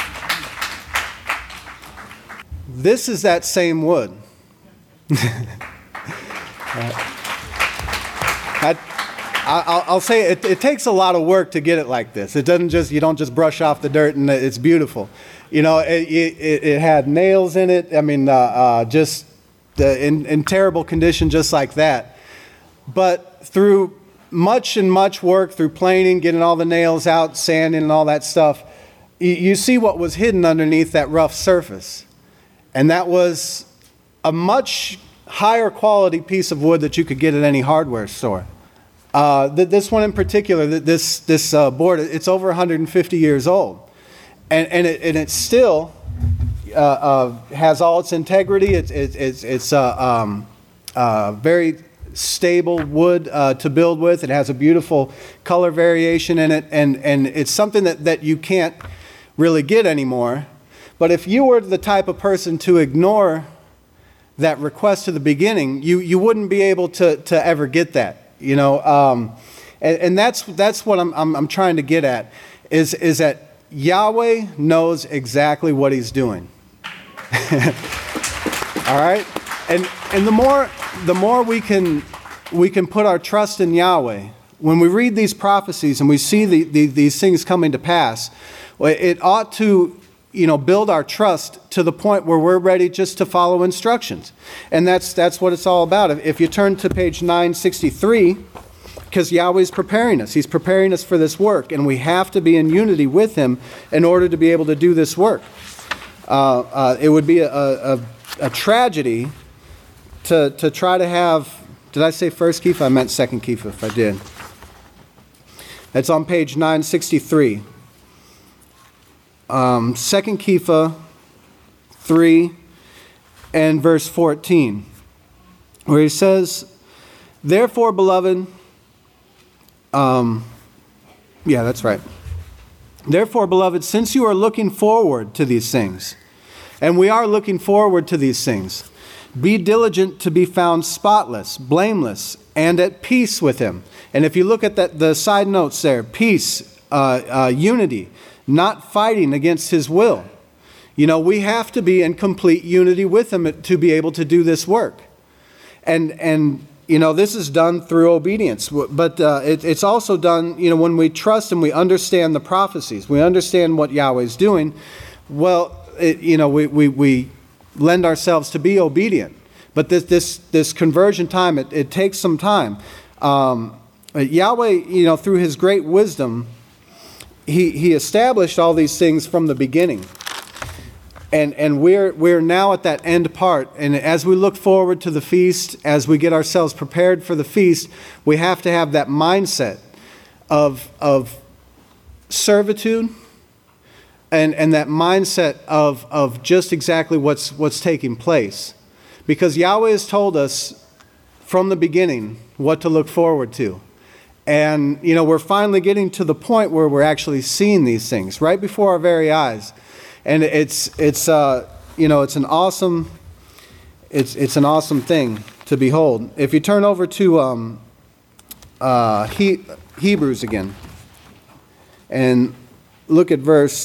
This is that same wood. I'll say it takes a lot of work to get it like this. It doesn't just, you don't just brush off the dirt and it's beautiful. You know, it had nails in it. I mean, just in terrible condition, just like that. But through much and much work through planing, getting all the nails out, sanding and all that stuff, you see what was hidden underneath that rough surface. And that was a much higher quality piece of wood that you could get at any hardware store. This one in particular, this board, it's over 150 years old. And it still has all its integrity. It's very stable wood to build with. It has a beautiful color variation in it, and it's something that you can't really get anymore. But if you were the type of person to ignore that request to the beginning, you wouldn't be able to ever get that, you know. And that's what I'm trying to get at, is that Yahweh knows exactly what He's doing. All right, and the more we can put our trust in Yahweh, when we read these prophecies and we see these things coming to pass, it ought to, you know, build our trust to the point where we're ready just to follow instructions. And that's what it's all about. If you turn to page 963, because Yahweh's preparing us. He's preparing us for this work, and we have to be in unity with Him in order to be able to do this work. It would be a tragedy to try to have, did I say first Kepha? I meant second Kepha if I did. That's on page 963. Second Kepha 3 and verse 14, where he says, therefore, beloved, yeah, that's right. Therefore, beloved, since you are looking forward to these things, and we are looking forward to these things, be diligent to be found spotless, blameless, and at peace with Him. And if you look at the side notes there, peace, unity, not fighting against His will. You know, we have to be in complete unity with Him to be able to do this work. And you know, this is done through obedience, but it's also done, you know, when we trust and we understand the prophecies, we understand what Yahweh's doing. Well, you know, we lend ourselves to be obedient. But this conversion time, it takes some time. Yahweh, you know, through His great wisdom, He established all these things from the beginning. And we're now at that end part. And as we look forward to the feast, as we get ourselves prepared for the feast, we have to have that mindset of servitude and that mindset of just exactly what's taking place. Because Yahweh has told us from the beginning what to look forward to. And, you know, we're finally getting to the point where we're actually seeing these things right before our very eyes. And it's you know, it's an awesome thing to behold. If you turn over to Hebrews again and look at verse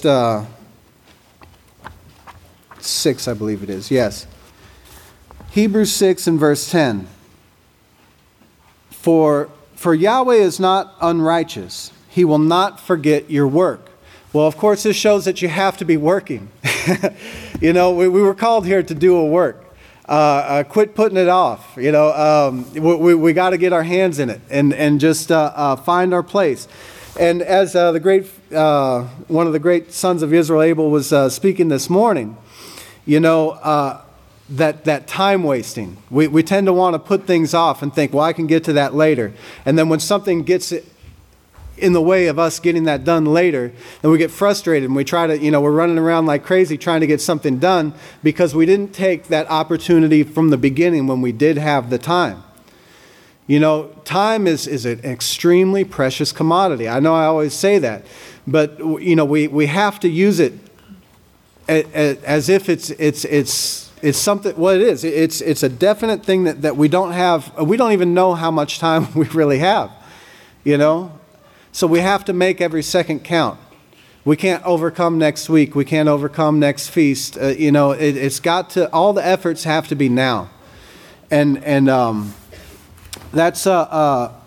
6, I believe it is. Yes. Hebrews 6 and verse 10. For Yahweh is not unrighteous. He will not forget your work. Well, of course, this shows that you have to be working. You know, we were called here to do a work. Quit putting it off. You know, we got to get our hands in it and just find our place. And as the great one of the great sons of Israel, Abel, was speaking this morning, you know, that time wasting. We tend to want to put things off and think, well, I can get to that later. And then when something gets in the way of us getting that done later, then we get frustrated and we try to, you know, we're running around like crazy trying to get something done because we didn't take that opportunity from the beginning when we did have the time. You know, time is an extremely precious commodity. I know I always say that, but, you know, we have to use it as if it's something. Well, it is. It's a definite thing that we don't have. We don't even know how much time we really have, you know. So we have to make every second count. We can't overcome next week. We can't overcome next feast. You know, it's got to. All the efforts have to be now, and that's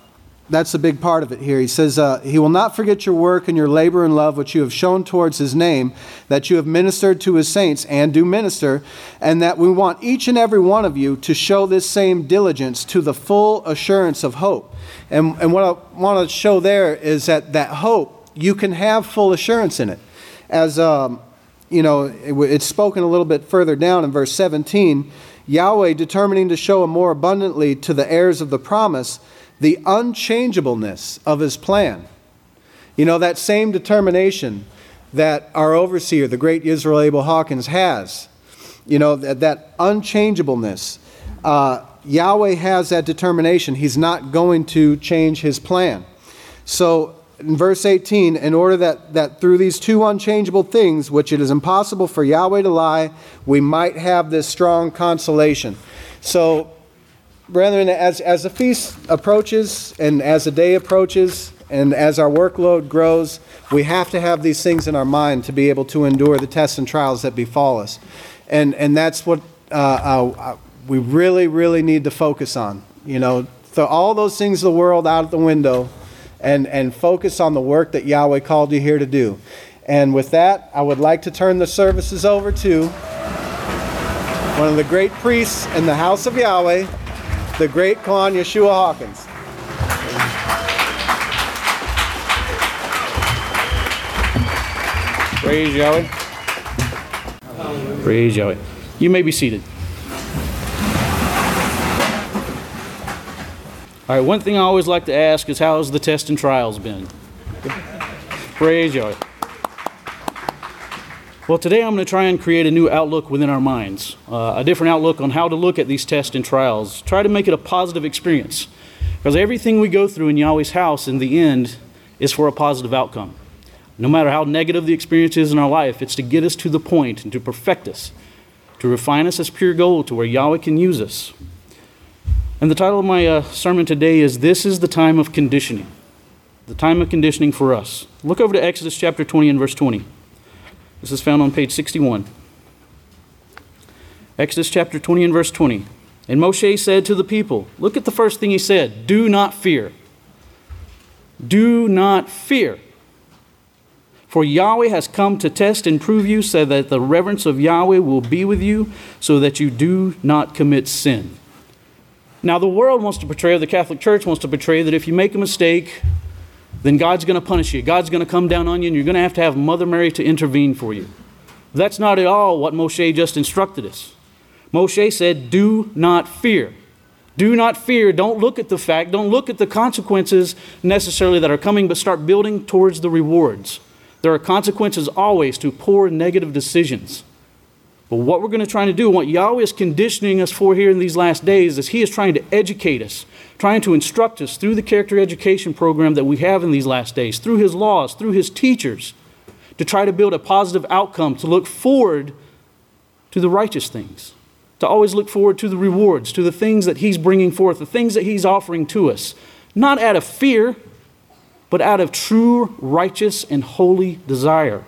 that's a big part of it here. He says, he will not forget your work and your labor and love which you have shown towards his name, that you have ministered to his saints and do minister, and that we want each and every one of you to show this same diligence to the full assurance of hope. And what I want to show there is that hope, you can have full assurance in it. As it's spoken a little bit further down in verse 17, Yahweh determining to show more abundantly to the heirs of the promise the unchangeableness of his plan. That same determination that our overseer, the great Israel Abel Hawkins, has, that unchangeableness, Yahweh has that determination. He's not going to change his plan. So in verse 18, in order that through these two unchangeable things, which it is impossible for Yahweh to lie, we might have this strong consolation. So, brethren, as the feast approaches and as the day approaches and as our workload grows, we have to have these things in our mind to be able to endure the tests and trials that befall us. And that's what we really, really need to focus on. Throw all those things of the world out of the window and focus on the work that Yahweh called you here to do. And with that, I would like to turn the services over to one of the great priests in the house of Yahweh, the great Kohan Yeshua Hawkins. Praise Yahweh. Praise Yahweh. You may be seated. All right, one thing I always like to ask is, how has the test and trials been? Praise Yahweh. Well, today I'm going to try and create a new outlook within our minds, a different outlook on how to look at these tests and trials. Try to make it a positive experience, because everything we go through in Yahweh's house in the end is for a positive outcome. No matter how negative the experience is in our life, it's to get us to the point and to perfect us, to refine us as pure gold to where Yahweh can use us. And the title of my sermon today is, This is the Time of Conditioning. The time of conditioning for us. Look over to Exodus chapter 20 and verse 20. This is found on page 61. Exodus chapter 20 and verse 20. And Moshe said to the people, look at the first thing he said, do not fear. Do not fear. For Yahweh has come to test and prove you, so that the reverence of Yahweh will be with you, so that you do not commit sin. Now, the world wants to portray, the Catholic Church wants to portray that if you make a mistake, then God's going to punish you. God's going to come down on you, and you're going to have Mother Mary to intervene for you. That's not at all what Moshe just instructed us. Moshe said, do not fear. Do not fear. Don't look at the fact. Don't look at the consequences necessarily that are coming, but start building towards the rewards. There are consequences always to poor negative decisions. But what we're going to try to do, what Yahweh is conditioning us for here in these last days, is He is trying to educate us, trying to instruct us through the character education program that we have in these last days, through His laws, through His teachers, to try to build a positive outcome, to look forward to the righteous things, to always look forward to the rewards, to the things that He's bringing forth, the things that He's offering to us, not out of fear, but out of true, righteous, and holy desire.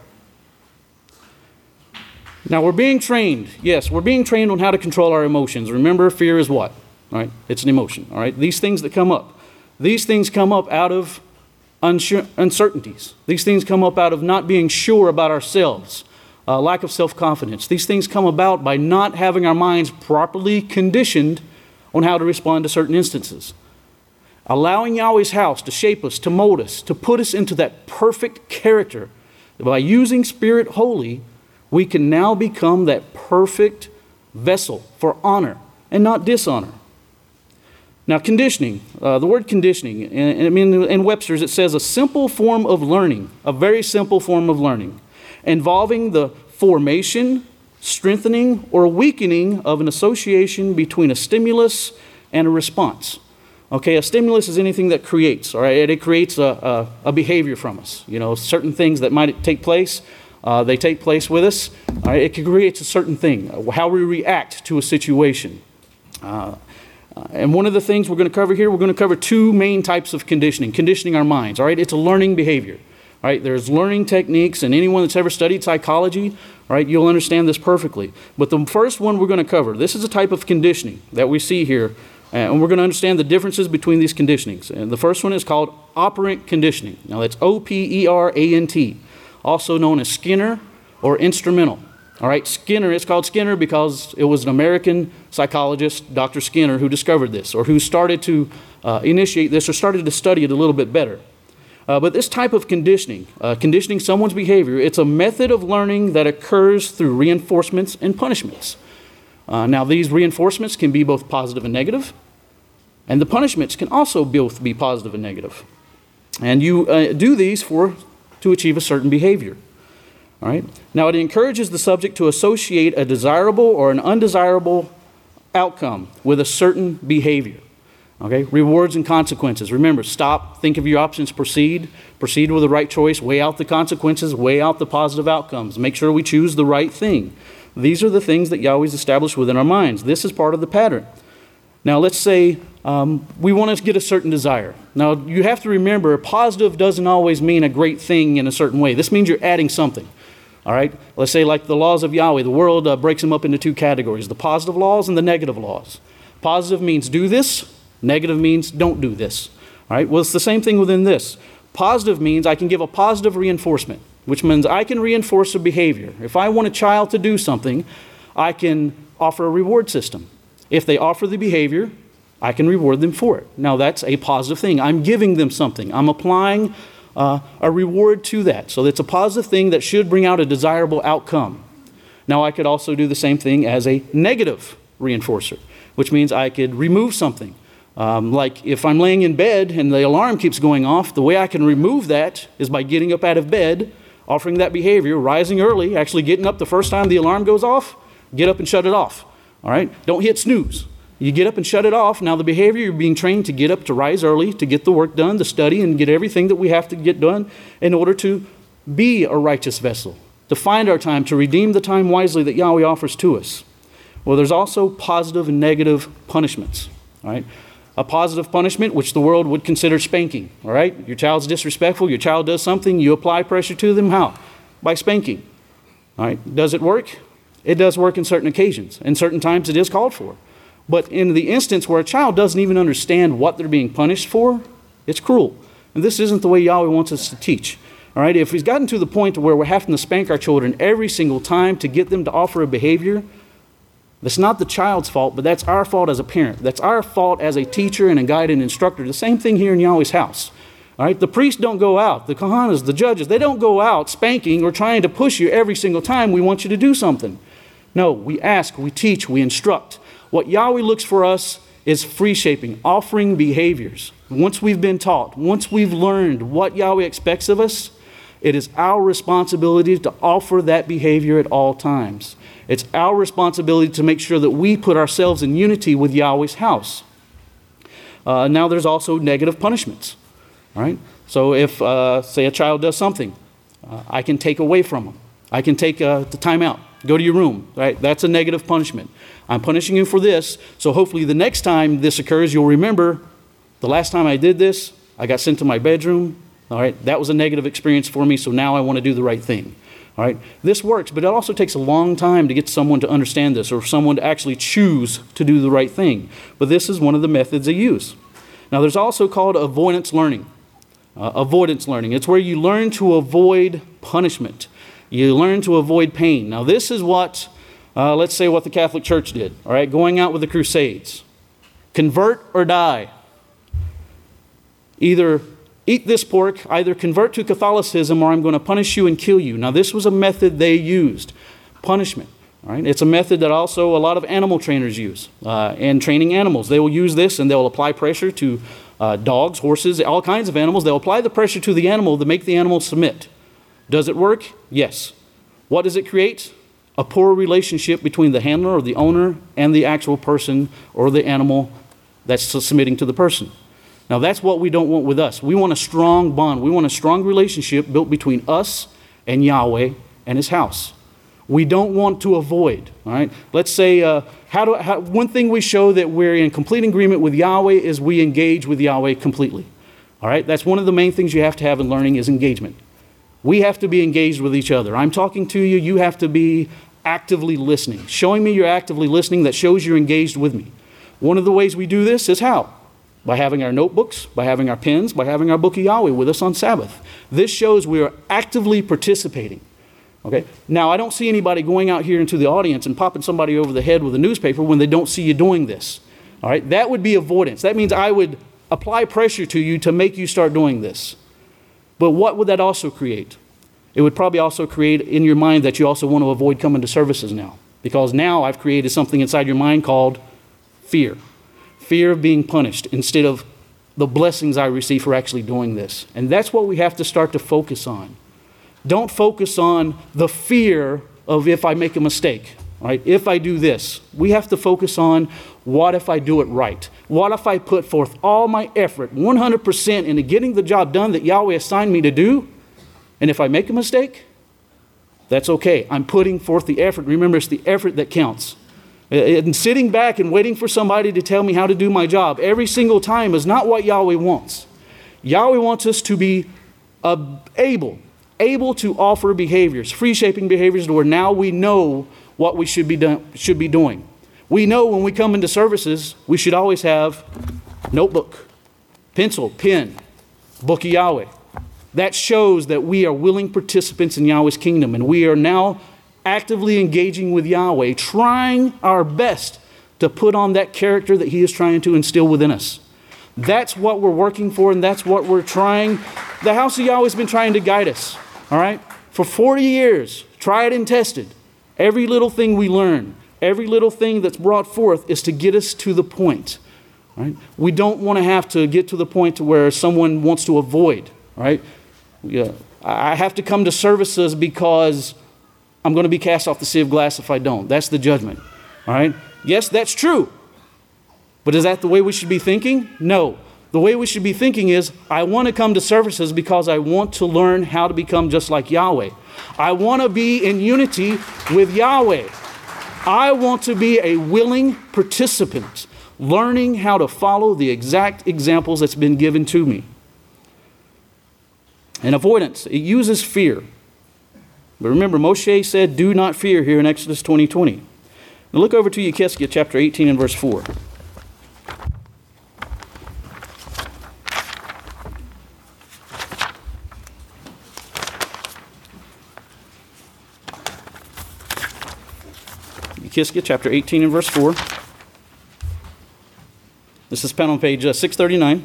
Now, we're being trained. Yes, we're being trained on how to control our emotions. Remember, fear is what? All right? It's an emotion. All right? These things that come up. These things come up out of uncertainties. These things come up out of not being sure about ourselves, lack of self-confidence. These things come about by not having our minds properly conditioned on how to respond to certain instances. Allowing Yahweh's house to shape us, to mold us, to put us into that perfect character. By using Spirit Holy, we can now become that perfect vessel for honor and not dishonor. Now, conditioning, the word conditioning, in Webster's it says a simple form of learning, a very simple form of learning, involving the formation, strengthening, or weakening of an association between a stimulus and a response. Okay, a stimulus is anything that creates, all right? It creates a behavior from us. You know, certain things that might take place, they take place with us. All right? It creates a certain thing, how we react to a situation. And one of the things we're going to cover here, we're going to cover two main types of conditioning our minds. All right, it's a learning behavior. All right, there's learning techniques, and anyone that's ever studied psychology, all right, you'll understand this perfectly. But the first one we're going to cover, this is a type of conditioning that we see here And we're going to understand the differences between these conditionings. And the first one is called operant conditioning. Now that's O-P-E-R-A-N-T, also known as Skinner or instrumental. All right, Skinner, it's called Skinner because it was an American psychologist, Dr. Skinner, who discovered this, or who started to initiate this, or started to study it a little bit better. But this type of conditioning, conditioning someone's behavior, it's a method of learning that occurs through reinforcements and punishments. Now, these reinforcements can be both positive and negative, and the punishments can also both be positive and negative. And you do these to achieve a certain behavior. All right? Now, it encourages the subject to associate a desirable or an undesirable outcome with a certain behavior. Okay? Rewards and consequences. Remember, stop, think of your options, proceed with the right choice, weigh out the consequences, weigh out the positive outcomes, make sure we choose the right thing. These are the things that Yahweh's established within our minds. This is part of the pattern. Now, let's say we want to get a certain desire. Now, you have to remember, positive doesn't always mean a great thing in a certain way. This means you're adding something. All right? Let's say like the laws of Yahweh, the world breaks them up into two categories, the positive laws and the negative laws. Positive means do this, negative means don't do this. All right? Well, it's the same thing within this. Positive means I can give a positive reinforcement, which means I can reinforce a behavior. If I want a child to do something, I can offer a reward system. If they offer the behavior, I can reward them for it. Now, that's a positive thing. I'm giving them something. I'm applying a reward to that. So it's a positive thing that should bring out a desirable outcome. Now, I could also do the same thing as a negative reinforcer, which means I could remove something. Like if I'm laying in bed and the alarm keeps going off, the way I can remove that is by getting up out of bed, offering that behavior, rising early, actually getting up the first time the alarm goes off, get up and shut it off. All right? Don't hit snooze. You get up and shut it off. Now the behavior, you're being trained to get up, to rise early, to get the work done, to study and get everything that we have to get done in order to be a righteous vessel, to find our time, to redeem the time wisely that Yahweh offers to us. Well, there's also positive and negative punishments. All right? A positive punishment, which the world would consider spanking. All right? Your child's disrespectful, your child does something, you apply pressure to them. How? By spanking. All right? Does it work? It does work in certain occasions. In certain times it is called for. But in the instance where a child doesn't even understand what they're being punished for, it's cruel. And this isn't the way Yahweh wants us to teach. All right? If we've gotten to the point where we're having to spank our children every single time to get them to offer a behavior, that's not the child's fault, but that's our fault as a parent. That's our fault as a teacher and a guide and instructor. The same thing here in Yahweh's house. All right? The priests don't go out. The kahanas, the judges, they don't go out spanking or trying to push you every single time we want you to do something. No, we ask, we teach, we instruct. What Yahweh looks for us is free shaping, offering behaviors. Once we've been taught, once we've learned what Yahweh expects of us, it is our responsibility to offer that behavior at all times. It's our responsibility to make sure that we put ourselves in unity with Yahweh's house. Now there's also negative punishments. All right? So if, say, a child does something, I can take away from them. I can take the time out. Go to your room. Right? That's a negative punishment. I'm punishing you for this, so hopefully the next time this occurs, you'll remember the last time I did this, I got sent to my bedroom. All right? That was a negative experience for me, so now I want to do the right thing. All right? This works, but it also takes a long time to get someone to understand this or someone to actually choose to do the right thing. But this is one of the methods they use. Now, there's also called avoidance learning. Avoidance learning. It's where you learn to avoid punishment. You learn to avoid pain. Now, this is what, let's say what the Catholic Church did, all right, going out with the Crusades. Convert or die. Either eat this pork, either convert to Catholicism, or I'm going to punish you and kill you. Now, this was a method they used, punishment. All right? It's a method that also a lot of animal trainers use in training animals. They will use this and they'll apply pressure to dogs, horses, all kinds of animals. They'll apply the pressure to the animal to make the animal submit. Does it work? Yes. What does it create? A poor relationship between the handler or the owner and the actual person or the animal that's submitting to the person. Now, that's what we don't want with us. We want a strong bond. We want a strong relationship built between us and Yahweh and His house. We don't want to avoid. All right. Let's say one thing we show that we're in complete agreement with Yahweh is we engage with Yahweh completely. All right. That's one of the main things you have to have in learning is engagement. We have to be engaged with each other. I'm talking to you. You have to be actively listening. Showing me you're actively listening, that shows you're engaged with me. One of the ways we do this is how? By having our notebooks, by having our pens, by having our Book of Yahweh with us on Sabbath. This shows we are actively participating. Okay? Now, I don't see anybody going out here into the audience and popping somebody over the head with a newspaper when they don't see you doing this. All right? That would be avoidance. That means I would apply pressure to you to make you start doing this. But what would that also create? It would probably also create in your mind that you also want to avoid coming to services now. Because now I've created something inside your mind called fear. Fear of being punished instead of the blessings I receive for actually doing this. And that's what we have to start to focus on. Don't focus on the fear of if I make a mistake, right? If I do this. We have to focus on what if I do it right? What if I put forth all my effort, 100% into getting the job done that Yahweh assigned me to do? And if I make a mistake, that's okay. I'm putting forth the effort. Remember, it's the effort that counts. And sitting back and waiting for somebody to tell me how to do my job every single time is not what Yahweh wants. Yahweh wants us to be able to offer behaviors, free-shaping behaviors to where now we know what we should be doing. We know when we come into services, we should always have notebook, pencil, pen, Book of Yahweh. That shows that we are willing participants in Yahweh's kingdom, and we are now actively engaging with Yahweh, trying our best to put on that character that He is trying to instill within us. That's what we're working for, and that's what we're trying. The house of Yahweh has been trying to guide us, all right? For 40 years, tried and tested. Every little thing we learn, every little thing that's brought forth is to get us to the point, right? We don't want to have to get to the point to where someone wants to avoid, right? Yeah, I have to come to services because I'm going to be cast off the sea of glass if I don't. That's the judgment. All right? Yes, that's true. But is that the way we should be thinking? No. The way we should be thinking is, I want to come to services because I want to learn how to become just like Yahweh. I want to be in unity with Yahweh. I want to be a willing participant, learning how to follow the exact examples that's been given to me. And avoidance, it uses fear. But remember, Moshe said, do not fear here in Exodus 20:20. Now look over to Yechezkel chapter 18 and verse 4. Yechezkel chapter 18 and verse 4. This is found on page 639.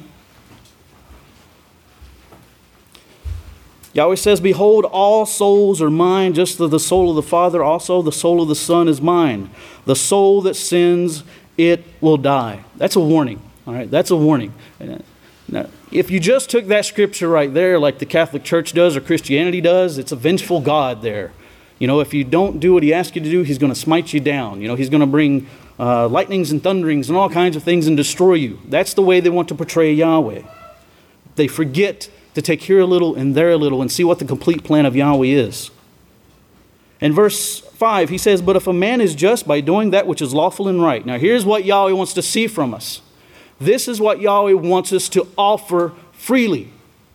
Yahweh says, behold, all souls are mine, just as the soul of the Father, also the soul of the Son is mine. The soul that sins, it will die. That's a warning. All right, that's a warning. Now, if you just took that scripture right there, like the Catholic Church does or Christianity does, it's a vengeful God there. You know, if you don't do what He asks you to do, He's going to smite you down. You know, He's going to bring lightnings and thunderings and all kinds of things and destroy you. That's the way they want to portray Yahweh. They forget to take here a little and there a little and see what the complete plan of Yahweh is. In verse 5, he says, but if a man is just by doing that which is lawful and right. Now here's what Yahweh wants to see from us. This is what Yahweh wants us to offer freely,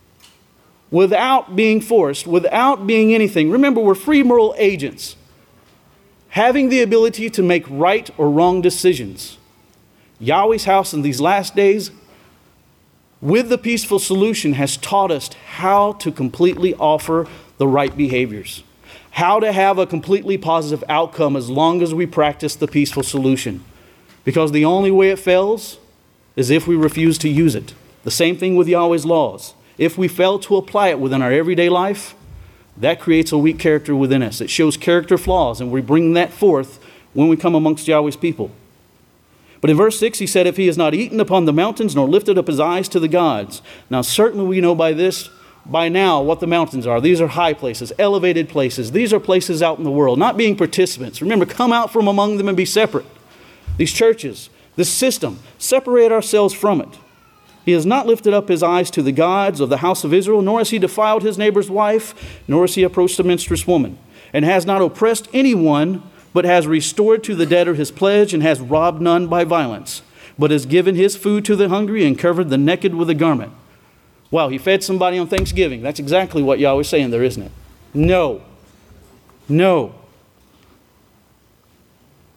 without being forced, without being anything. Remember, we're free moral agents, having the ability to make right or wrong decisions. Yahweh's house in these last days, with the peaceful solution, has taught us how to completely offer the right behaviors, how to have a completely positive outcome as long as we practice the peaceful solution. Because the only way it fails is if we refuse to use it. The same thing with Yahweh's laws. If we fail to apply it within our everyday life, that creates a weak character within us. It shows character flaws, and we bring that forth when we come amongst Yahweh's people. But in verse 6, he said, if he has not eaten upon the mountains, nor lifted up his eyes to the gods. Now, certainly we know by now, what the mountains are. These are high places, elevated places. These are places out in the world, not being participants. Remember, come out from among them and be separate. These churches, this system, separate ourselves from it. He has not lifted up his eyes to the gods of the house of Israel, nor has he defiled his neighbor's wife, nor has he approached a menstruous woman, and has not oppressed anyone, but has restored to the debtor his pledge, and has robbed none by violence, but has given his food to the hungry and covered the naked with a garment. Wow, he fed somebody on Thanksgiving. That's exactly what Yahweh's saying there, isn't it? No. No.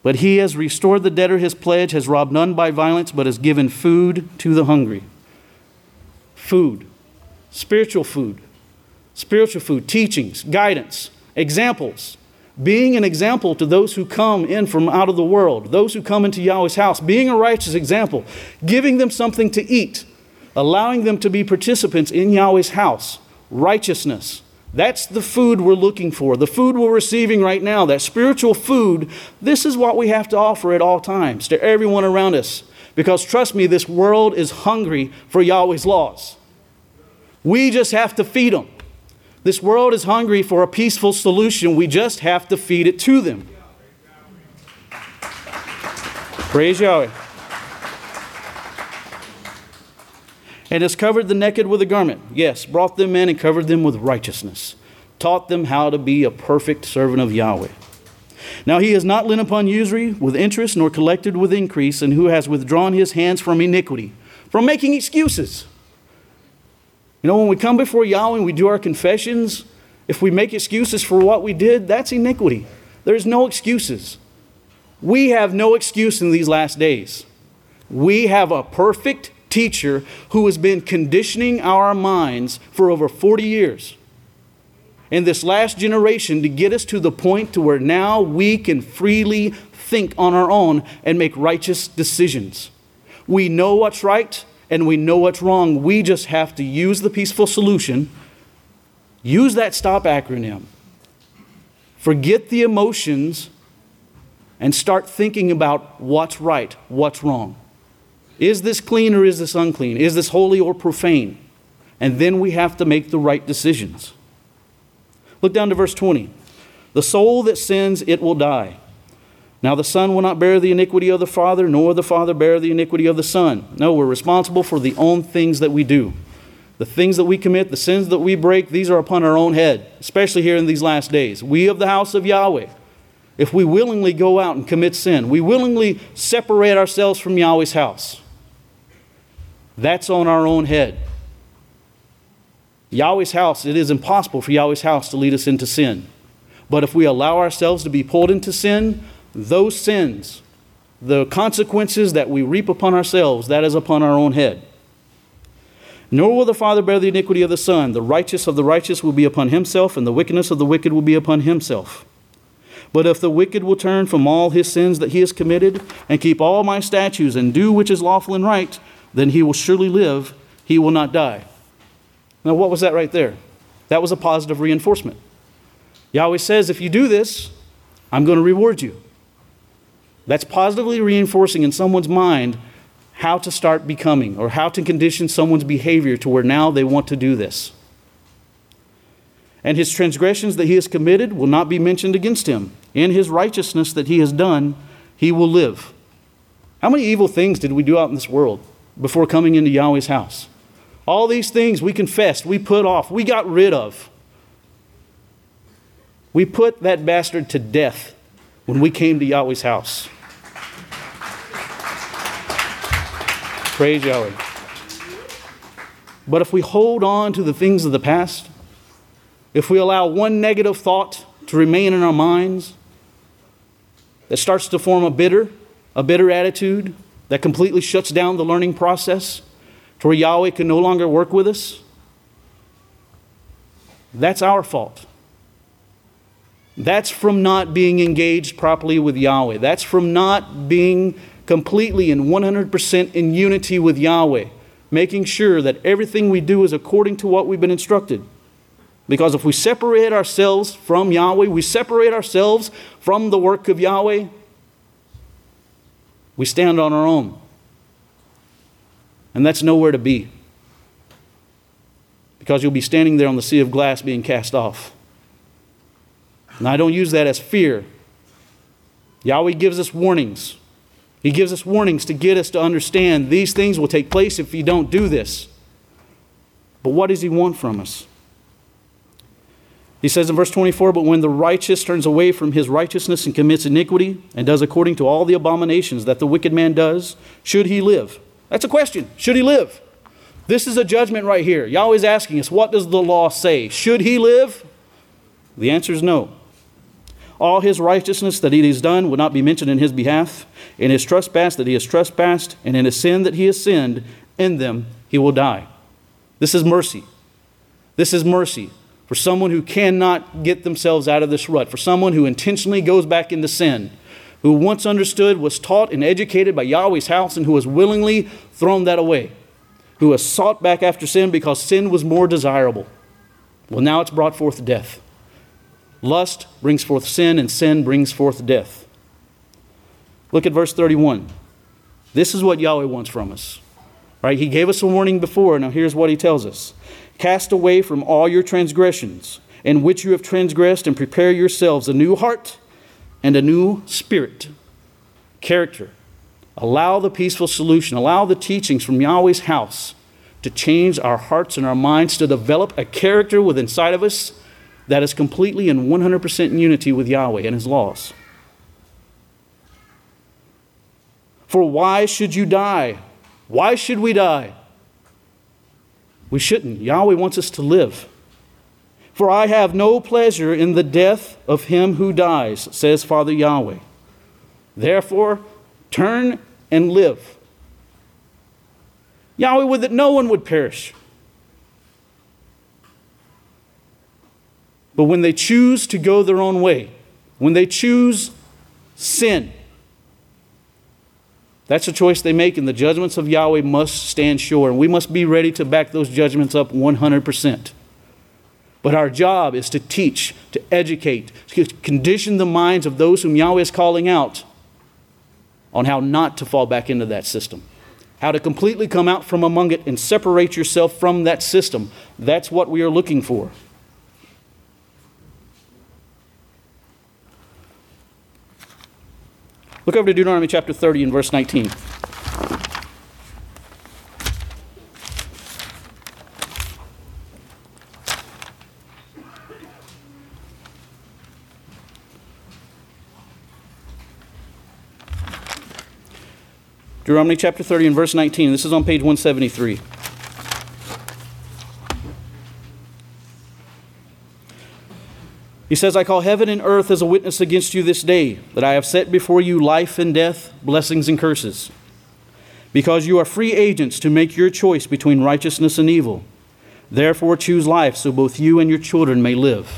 But he has restored the debtor his pledge, has robbed none by violence, but has given food to the hungry. Food, spiritual food, teachings, guidance, examples. Being an example to those who come in from out of the world, those who come into Yahweh's house, being a righteous example, giving them something to eat, allowing them to be participants in Yahweh's house, righteousness. That's the food we're looking for, the food we're receiving right now, that spiritual food. This is what we have to offer at all times to everyone around us. Because trust me, this world is hungry for Yahweh's laws. We just have to feed them. This world is hungry for a peaceful solution. We just have to feed it to them. Praise Yahweh. And has covered the naked with a garment. Yes, brought them in and covered them with righteousness. Taught them how to be a perfect servant of Yahweh. Now he has not lent upon usury with interest, nor collected with increase, and who has withdrawn his hands from iniquity, from making excuses. You know, when we come before Yahweh and we do our confessions, if we make excuses for what we did, that's iniquity. There's no excuses. We have no excuse in these last days. We have a perfect teacher who has been conditioning our minds for over 40 years in this last generation to get us to the point to where now we can freely think on our own and make righteous decisions. We know what's right and we know what's wrong. We just have to use the peaceful solution, use that STOP acronym, forget the emotions, and start thinking about what's right, what's wrong. Is this clean or is this unclean? Is this holy or profane? And then we have to make the right decisions. Look down to verse 20. The soul that sins, it will die. Now the Son will not bear the iniquity of the Father, nor the Father bear the iniquity of the Son. No, we're responsible for the own things that we do. The things that we commit, the sins that we break, these are upon our own head, especially here in these last days. We of the house of Yahweh, if we willingly go out and commit sin, we willingly separate ourselves from Yahweh's house, that's on our own head. Yahweh's house, it is impossible for Yahweh's house to lead us into sin. But if we allow ourselves to be pulled into sin, those sins, the consequences that we reap upon ourselves, that is upon our own head. Nor will the Father bear the iniquity of the Son. The righteous of the righteous will be upon himself, and the wickedness of the wicked will be upon himself. But if the wicked will turn from all his sins that he has committed, and keep all my statutes, and do which is lawful and right, then he will surely live, he will not die. Now what was that right there? That was a positive reinforcement. Yahweh says, if you do this, I'm going to reward you. That's positively reinforcing in someone's mind how to start becoming, or how to condition someone's behavior to where now they want to do this. And his transgressions that he has committed will not be mentioned against him. In his righteousness that he has done, he will live. How many evil things did we do out in this world before coming into Yahweh's house? All these things we confessed, we put off, we got rid of. We put that bastard to death when we came to Yahweh's house. Praise Yahweh. But if we hold on to the things of the past, if we allow one negative thought to remain in our minds that starts to form a bitter attitude that completely shuts down the learning process to where Yahweh can no longer work with us, that's our fault. That's from not being engaged properly with Yahweh. That's from not being completely and 100% in unity with Yahweh, making sure that everything we do is according to what we've been instructed. Because if we separate ourselves from Yahweh, we separate ourselves from the work of Yahweh, we stand on our own. And that's nowhere to be. Because you'll be standing there on the sea of glass being cast off. And I don't use that as fear. Yahweh gives us warnings. He gives us warnings to get us to understand these things will take place if you don't do this. But what does he want from us? He says in verse 24, but when the righteous turns away from his righteousness and commits iniquity and does according to all the abominations that the wicked man does, should he live? That's a question. Should he live? This is a judgment right here. Yahweh's asking us, what does the law say? Should he live? The answer is no. All his righteousness that he has done will not be mentioned in his behalf. In his trespass that he has trespassed, and in his sin that he has sinned, in them he will die. This is mercy. This is mercy for someone who cannot get themselves out of this rut, for someone who intentionally goes back into sin, who once understood, was taught and educated by Yahweh's house, and who has willingly thrown that away, who has sought back after sin because sin was more desirable. Well, now it's brought forth death. Lust brings forth sin, and sin brings forth death. Look at verse 31. This is what Yahweh wants from us. Right? He gave us a warning before. Now here's what he tells us. Cast away from all your transgressions, in which you have transgressed, and prepare yourselves a new heart and a new spirit. Character. Allow the peaceful solution. Allow the teachings from Yahweh's house to change our hearts and our minds, to develop a character within inside of us that is completely and 100% in unity with Yahweh and his laws. For why should you die? Why should we die? We shouldn't. Yahweh wants us to live. For I have no pleasure in the death of him who dies, says Father Yahweh. Therefore, turn and live. Yahweh would that no one would perish. But when they choose to go their own way, when they choose sin, that's a choice they make, and the judgments of Yahweh must stand sure, and we must be ready to back those judgments up 100%. But our job is to teach, to educate, to condition the minds of those whom Yahweh is calling out on how not to fall back into that system, how to completely come out from among it and separate yourself from that system. That's what we are looking for. Look over to Deuteronomy chapter 30 and verse 19. Deuteronomy chapter 30 and verse 19. This is on page 173. He says, I call heaven and earth as a witness against you this day, that I have set before you life and death, blessings and curses. Because you are free agents to make your choice between righteousness and evil. Therefore choose life, so both you and your children may live.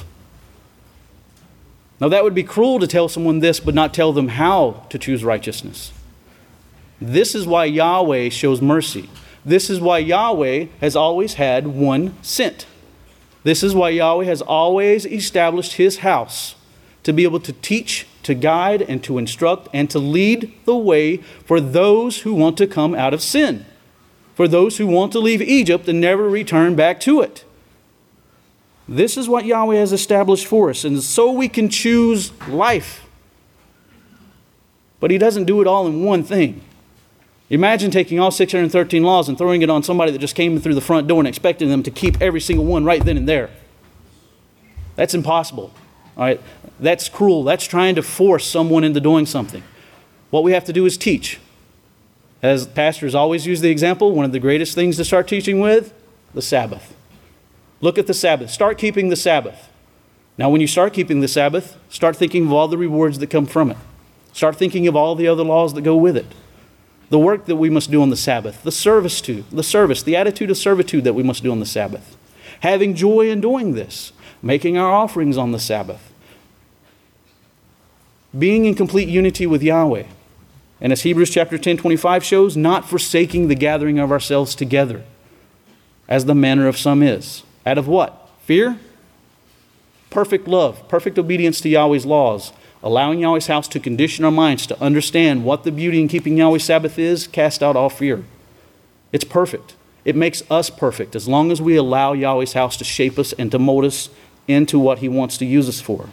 Now that would be cruel to tell someone this, but not tell them how to choose righteousness. This is why Yahweh shows mercy. This is why Yahweh has always had one sent. This is why Yahweh has always established his house to be able to teach, to guide, and to instruct, and to lead the way for those who want to come out of sin, for those who want to leave Egypt and never return back to it. This is what Yahweh has established for us, and so we can choose life. But he doesn't do it all in one thing. Imagine taking all 613 laws and throwing it on somebody that just came through the front door and expecting them to keep every single one right then and there. That's impossible. All right? That's cruel. That's trying to force someone into doing something. What we have to do is teach. As pastors always use the example, one of the greatest things to start teaching with, the Sabbath. Look at the Sabbath. Start keeping the Sabbath. Now, when you start keeping the Sabbath, start thinking of all the rewards that come from it. Start thinking of all the other laws that go with it. The work that we must do on the Sabbath, the attitude of servitude that we must do on the Sabbath. Having joy in doing this, making our offerings on the Sabbath. Being in complete unity with Yahweh. And as Hebrews chapter 10:25 shows, not forsaking the gathering of ourselves together, as the manner of some is. Out of what? Fear? Perfect love, perfect obedience to Yahweh's laws. Allowing Yahweh's house to condition our minds to understand what the beauty in keeping Yahweh's Sabbath is, cast out all fear. It's perfect. It makes us perfect as long as we allow Yahweh's house to shape us and to mold us into what he wants to use us for.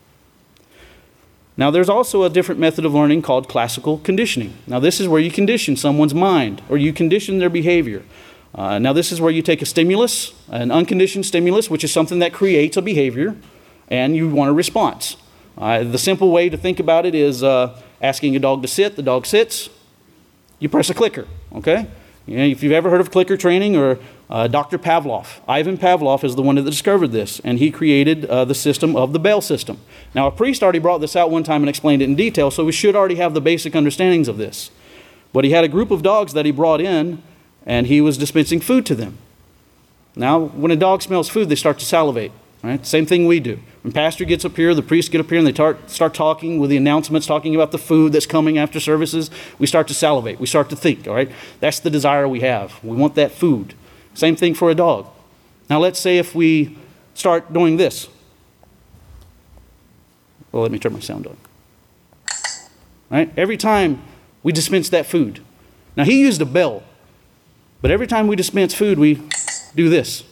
Now, there's also a different method of learning called classical conditioning. Now, this is where you condition someone's mind or you condition their behavior. Now, this is where you take a stimulus, an unconditioned stimulus, which is something that creates a behavior, and you want a response. The simple way to think about it is asking a dog to sit. The dog sits. You press a clicker, okay? You know, if you've ever heard of clicker training or Dr. Pavlov, Ivan Pavlov is the one that discovered this, and he created the system of the Bell system. Now, a priest already brought this out one time and explained it in detail, so we should already have the basic understandings of this. But he had a group of dogs that he brought in, and he was dispensing food to them. Now, when a dog smells food, they start to salivate, right? Same thing we do. When pastor gets up here, the priests get up here, and they start talking with the announcements, talking about the food that's coming after services, we start to salivate. We start to think, all right? That's the desire we have. We want that food. Same thing for a dog. Now, let's say if we start doing this. Well, let me turn my sound on. All right? Every time we dispense that food. Now, he used a bell, but every time we dispense food, we do this.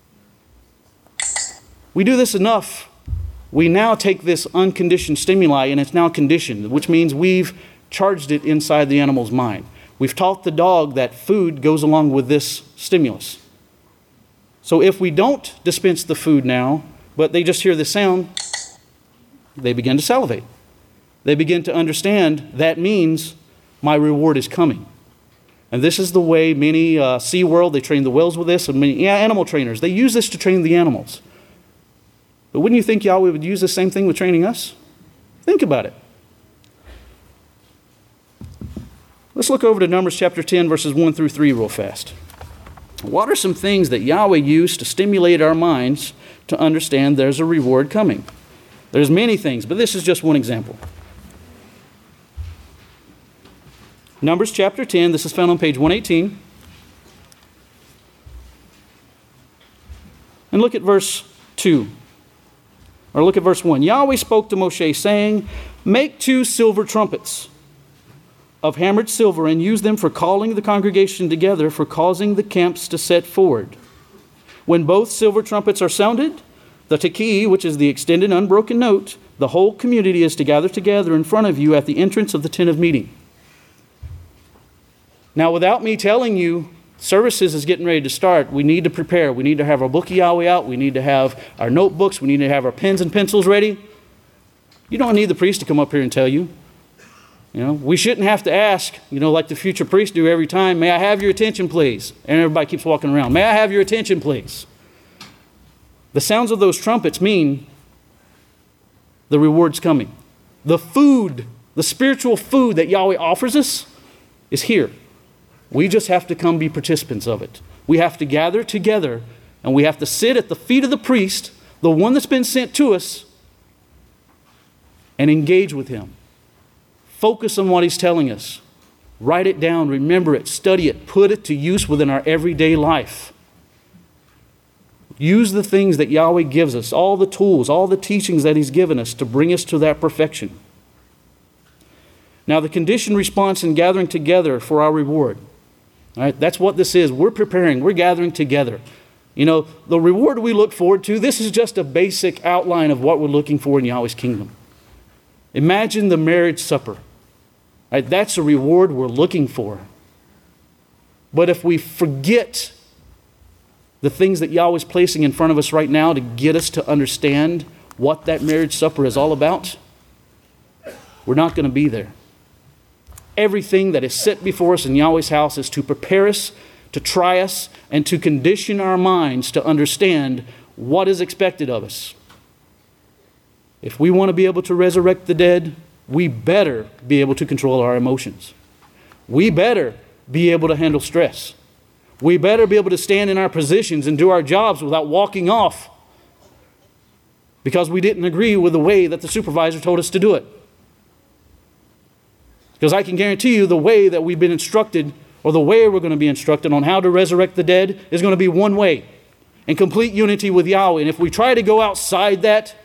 We do this enough, we now take this unconditioned stimuli and it's now conditioned, which means we've charged it inside the animal's mind. We've taught the dog that food goes along with this stimulus. So if we don't dispense the food now, but they just hear the sound, they begin to salivate. They begin to understand that means my reward is coming. And this is the way many SeaWorld, they train the whales with this, and many animal trainers, they use this to train the animals. But wouldn't you think Yahweh would use the same thing with training us? Think about it. Let's look over to Numbers chapter 10, verses 1 through 3 real fast. What are some things that Yahweh used to stimulate our minds to understand there's a reward coming? There's many things, but this is just one example. Numbers chapter 10, this is found on page 118. And look at verse 2. Or look at verse 1. Yahweh spoke to Moshe, saying, "Make 2 silver trumpets of hammered silver, and use them for calling the congregation together, for causing the camps to set forward. When both silver trumpets are sounded, the tekeh, which is the extended unbroken note, the whole community is to gather together in front of you at the entrance of the tent of meeting." Now, without me telling you, services is getting ready to start. We need to prepare. We need to have our book of Yahweh out. We need to have our notebooks. We need to have our pens and pencils ready. You don't need the priest to come up here and tell you. We shouldn't have to ask, like the future priests do every time, "May I have your attention, please?" And everybody keeps walking around. "May I have your attention, please?" The sounds of those trumpets mean the reward's coming. The food, the spiritual food that Yahweh offers us is here. We just have to come be participants of it. We have to gather together, and we have to sit at the feet of the priest, the one that's been sent to us, and engage with him. Focus on what he's telling us. Write it down, remember it, study it, put it to use within our everyday life. Use the things that Yahweh gives us, all the tools, all the teachings that he's given us to bring us to that perfection. Now, the conditioned response in gathering together for our reward. All right, that's what this is. We're preparing. We're gathering together. The reward we look forward to, this is just a basic outline of what we're looking for in Yahweh's kingdom. Imagine the marriage supper. All right, that's a reward we're looking for. But if we forget the things that Yahweh is placing in front of us right now to get us to understand what that marriage supper is all about, we're not going to be there. Everything that is set before us in Yahweh's house is to prepare us, to try us, and to condition our minds to understand what is expected of us. If we want to be able to resurrect the dead, we better be able to control our emotions. We better be able to handle stress. We better be able to stand in our positions and do our jobs without walking off because we didn't agree with the way that the supervisor told us to do it. Because I can guarantee you the way that we've been instructed, or the way we're going to be instructed on how to resurrect the dead, is going to be one way, in complete unity with Yahweh. And if we try to go outside that,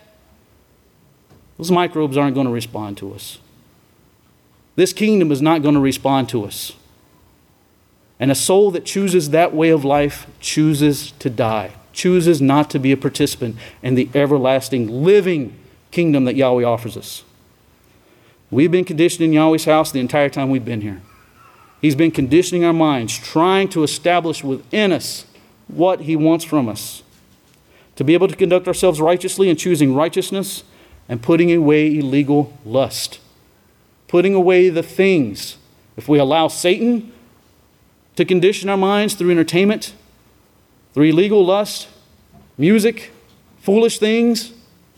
those microbes aren't going to respond to us. This kingdom is not going to respond to us. And a soul that chooses that way of life chooses to die, chooses not to be a participant in the everlasting living kingdom that Yahweh offers us. We've been conditioned in Yahweh's house the entire time we've been here. He's been conditioning our minds, trying to establish within us what he wants from us. To be able to conduct ourselves righteously and choosing righteousness and putting away illegal lust. Putting away the things. If we allow Satan to condition our minds through entertainment, through illegal lust, music, foolish things,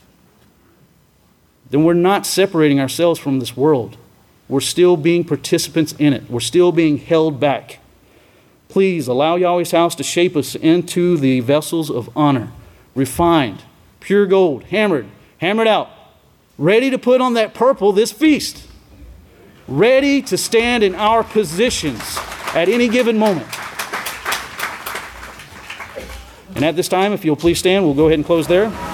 then we're not separating ourselves from this world. We're still being participants in it. We're still being held back. Please allow Yahweh's house to shape us into the vessels of honor, refined, pure gold, hammered out, ready to put on that purple this feast, ready to stand in our positions at any given moment. And at this time, if you'll please stand, we'll go ahead and close there.